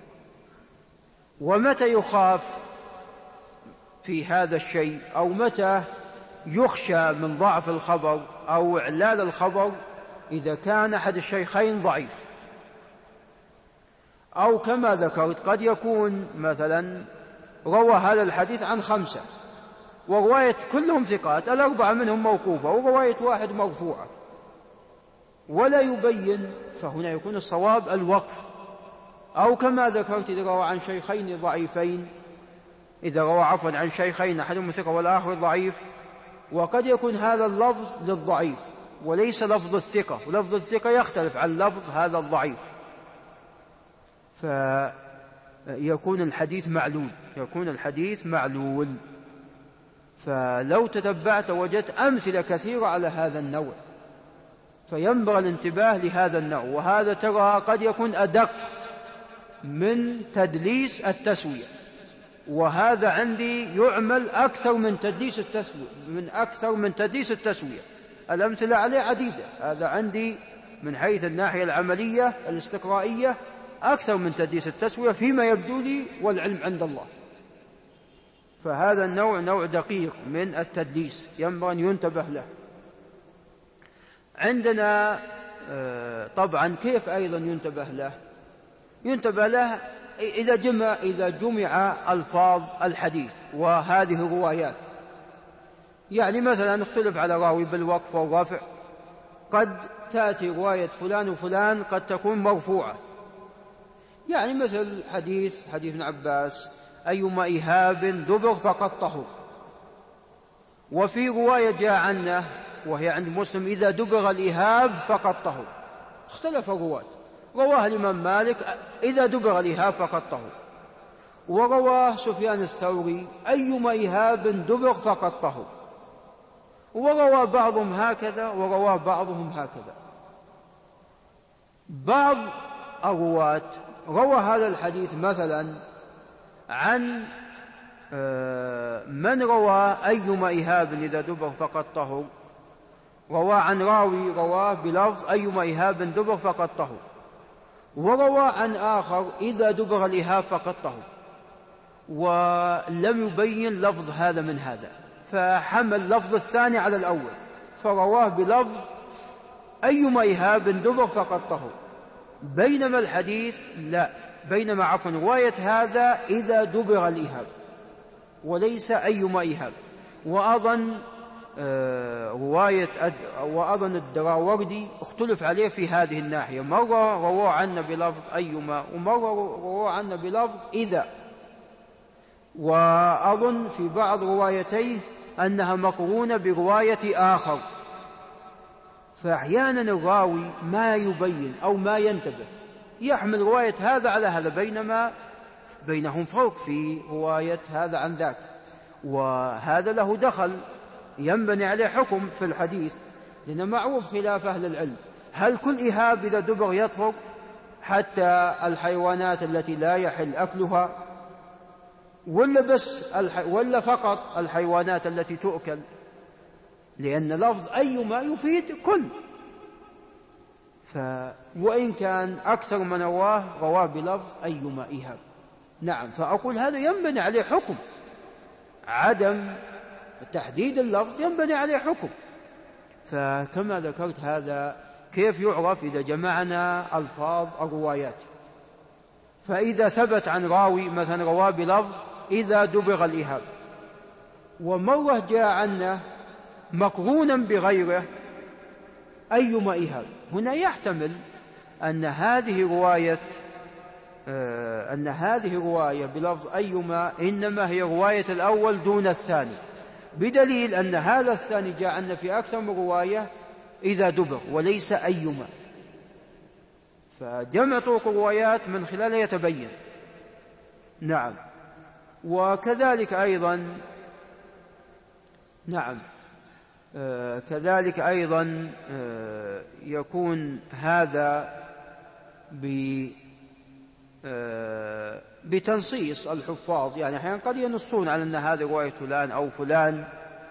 ومتى يخاف في هذا الشيء أو متى يخشى من ضعف الخبر أو إعلال الخبر؟ إذا كان أحد الشيخين ضعيف، أو كما ذكرت قد يكون مثلا روى هذا الحديث عن 5 ورواية كلهم ثقات، 4 منهم موقوفة ورواية واحد مرفوعة ولا يبين، فهنا يكون الصواب الوقف. أو كما ذكرت إذا روى عن شيخين ضعيفين، إذا روى عن شيخين أحدهم ثقة والآخر ضعيف، وقد يكون هذا اللفظ للضعيف وليس لفظ الثقة، ولفظ الثقة يختلف عن لفظ هذا الضعيف، فيكون الحديث معلول. فلو تتبعت وجدت أمثلة كثيرة على هذا النوع، فينبغي الانتباه لهذا النوع، وهذا ترى قد يكون أدق من تدليس التسوية، وهذا عندي يعمل أكثر من تدليس التسوية، الأمثلة عليه عديدة، هذا عندي من حيث الناحية العملية الاستقرائية أكثر من تدليس التسوية فيما يبدو لي، والعلم عند الله. فهذا النوع نوع دقيق من التدليس ينبغي أن ينتبه له. عندنا طبعا كيف أيضا ينتبه له إذا جمع ألفاظ الحديث وهذه الروايات، يعني مثلا اختلف على راوي بالوقف والرفع، قد تأتي رواية فلان وفلان قد تكون مرفوعة، يعني مثل حديث ابن عباس أيما إهاب دبر فقد طهر، وفي رواية جاء عنه وهي عند مسلم إذا دبر الإهاب فقد طهر، اختلف الرواة، رواه الإمام مالك إذا دبر الإهاب فقد طهر، ورواه سفيان الثوري أيما إهاب دبر فقد طهر، وروى بعضهم هكذا ورواه بعضهم هكذا. بعض الرواة روى هذا الحديث مثلا عن من روى أيما إهاب إذا دبر فقد طهر، روى عن راوي رواه بلفظ أيما إهاب دبر فقد طهر، وروى عن آخر إذا دبر الإهاب فقد طهر، ولم يبين لفظ هذا من هذا، فحمل لفظ الثاني على الأول فرواه بلفظ أيما إهاب دبر فقد طهر، بينما الحديث لا، بينما عفوا رواية هذا إذا دبر الإهاب وليس أيما إهاب. وأظن الدراوردي اختلف عليه في هذه الناحية، مرة رواه عنا بلفظ أيما ومرة رواه عنا بلفظ إذا، وأظن في بعض روايتيه أنها مقرونة برواية آخر، فأحيانا الراوي ما يبين أو ما ينتبه يحمل رواية هذا على هذا، بينما بينهم فرق في رواية هذا عن ذاك، وهذا له دخل ينبني عليه حكم في الحديث، لأن معروف خلاف أهل العلم، هل كل إهاب إذا دبر يطهر حتى الحيوانات التي لا يحل أكلها، ولا فقط الحيوانات التي تؤكل، لأن لفظ أيما يفيد كل، وإن كان أكثر من رواه بلفظ أيما إهاب. نعم، فأقول هذا ينبني عليه حكم، عدم تحديد اللفظ ينبني عليه حكم. فكما ذكرت هذا كيف يعرف إذا جمعنا ألفاظ الروايات، فإذا ثبت عن راوي مثلا رواه بلفظ إذا دبغ الإهاب، ومرة جاء عنا مقرونا بغيره أيما إهاب، هنا يحتمل أن هذه رواية بلفظ أيما إنما هي رواية الأول دون الثاني، بدليل أن هذا الثاني جاء عنا في أكثر من رواية إذا دبغ وليس أيما، فجمع طرق الروايات من خلالها يتبين. نعم، وكذلك أيضا يكون هذا بتنصيص الحفاظ، يعني أحيانا قد ينصون على أن هذه رواية فلان أو فلان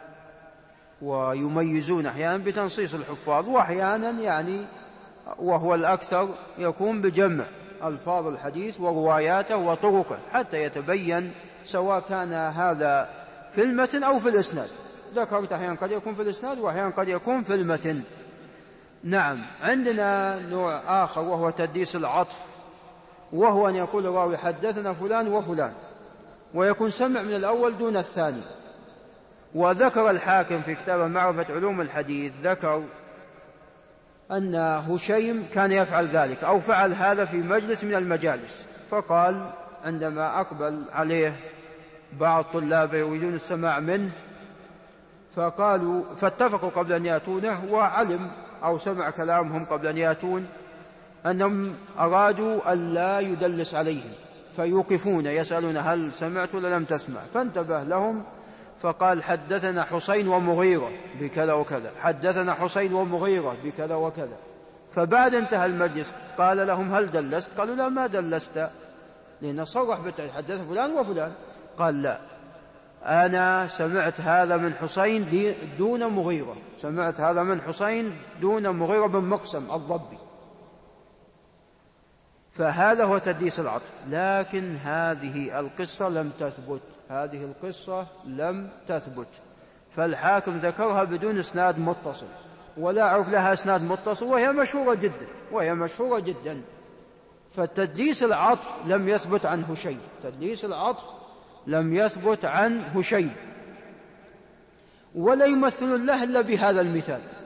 ويميزون أحيانا بتنصيص الحفاظ، وأحيانا يعني وهو الأكثر يكون بجمع ألفاظ الحديث ورواياته وطرقه حتى يتبين، سواء كان هذا في المتن أو في الإسناد. ذكرت أحيانا قد يكون في الإسناد وأحيانا قد يكون في المتن. نعم، عندنا نوع آخر وهو تدليس العطف، وهو أن يقول الراوي حدثنا فلان وفلان ويكون سمع من الأول دون الثاني. وذكر الحاكم في كتابه معرفة علوم الحديث، ذكر أن هشيم كان يفعل ذلك أو فعل هذا في مجلس من المجالس، فقال عندما أقبل عليه بعض طلابه يريدون السماع منه فاتفقوا قبل أن يأتونه، وعلم أو سمع كلامهم قبل أن يأتون أنهم أرادوا أن لا يدلس عليهم، فيوقفون يسألون هل سمعت ولا لم تسمع، فانتبه لهم فقال حدثنا حسين ومغيرة بكذا وكذا، حدثنا حسين ومغيرة بكذا وكذا. فبعد انتهى المجلس قال لهم هل دلست؟ قالوا لا ما دلست، لأنه صرح حدث فلان وفلان. قال لا، أنا سمعت هذا من حسين دون مغيرة، سمعت هذا من حسين دون مغيرة بن مقسم الضبي. فهذا هو تدليس العطف، لكن هذه القصة لم تثبت، فالحاكم ذكرها بدون اسناد متصل، ولا أعرف لها اسناد متصل، وهي مشهورة جدا. فتدليس العطف لم يثبت عن هشيم، ولا يمثل له إلا بهذا المثال.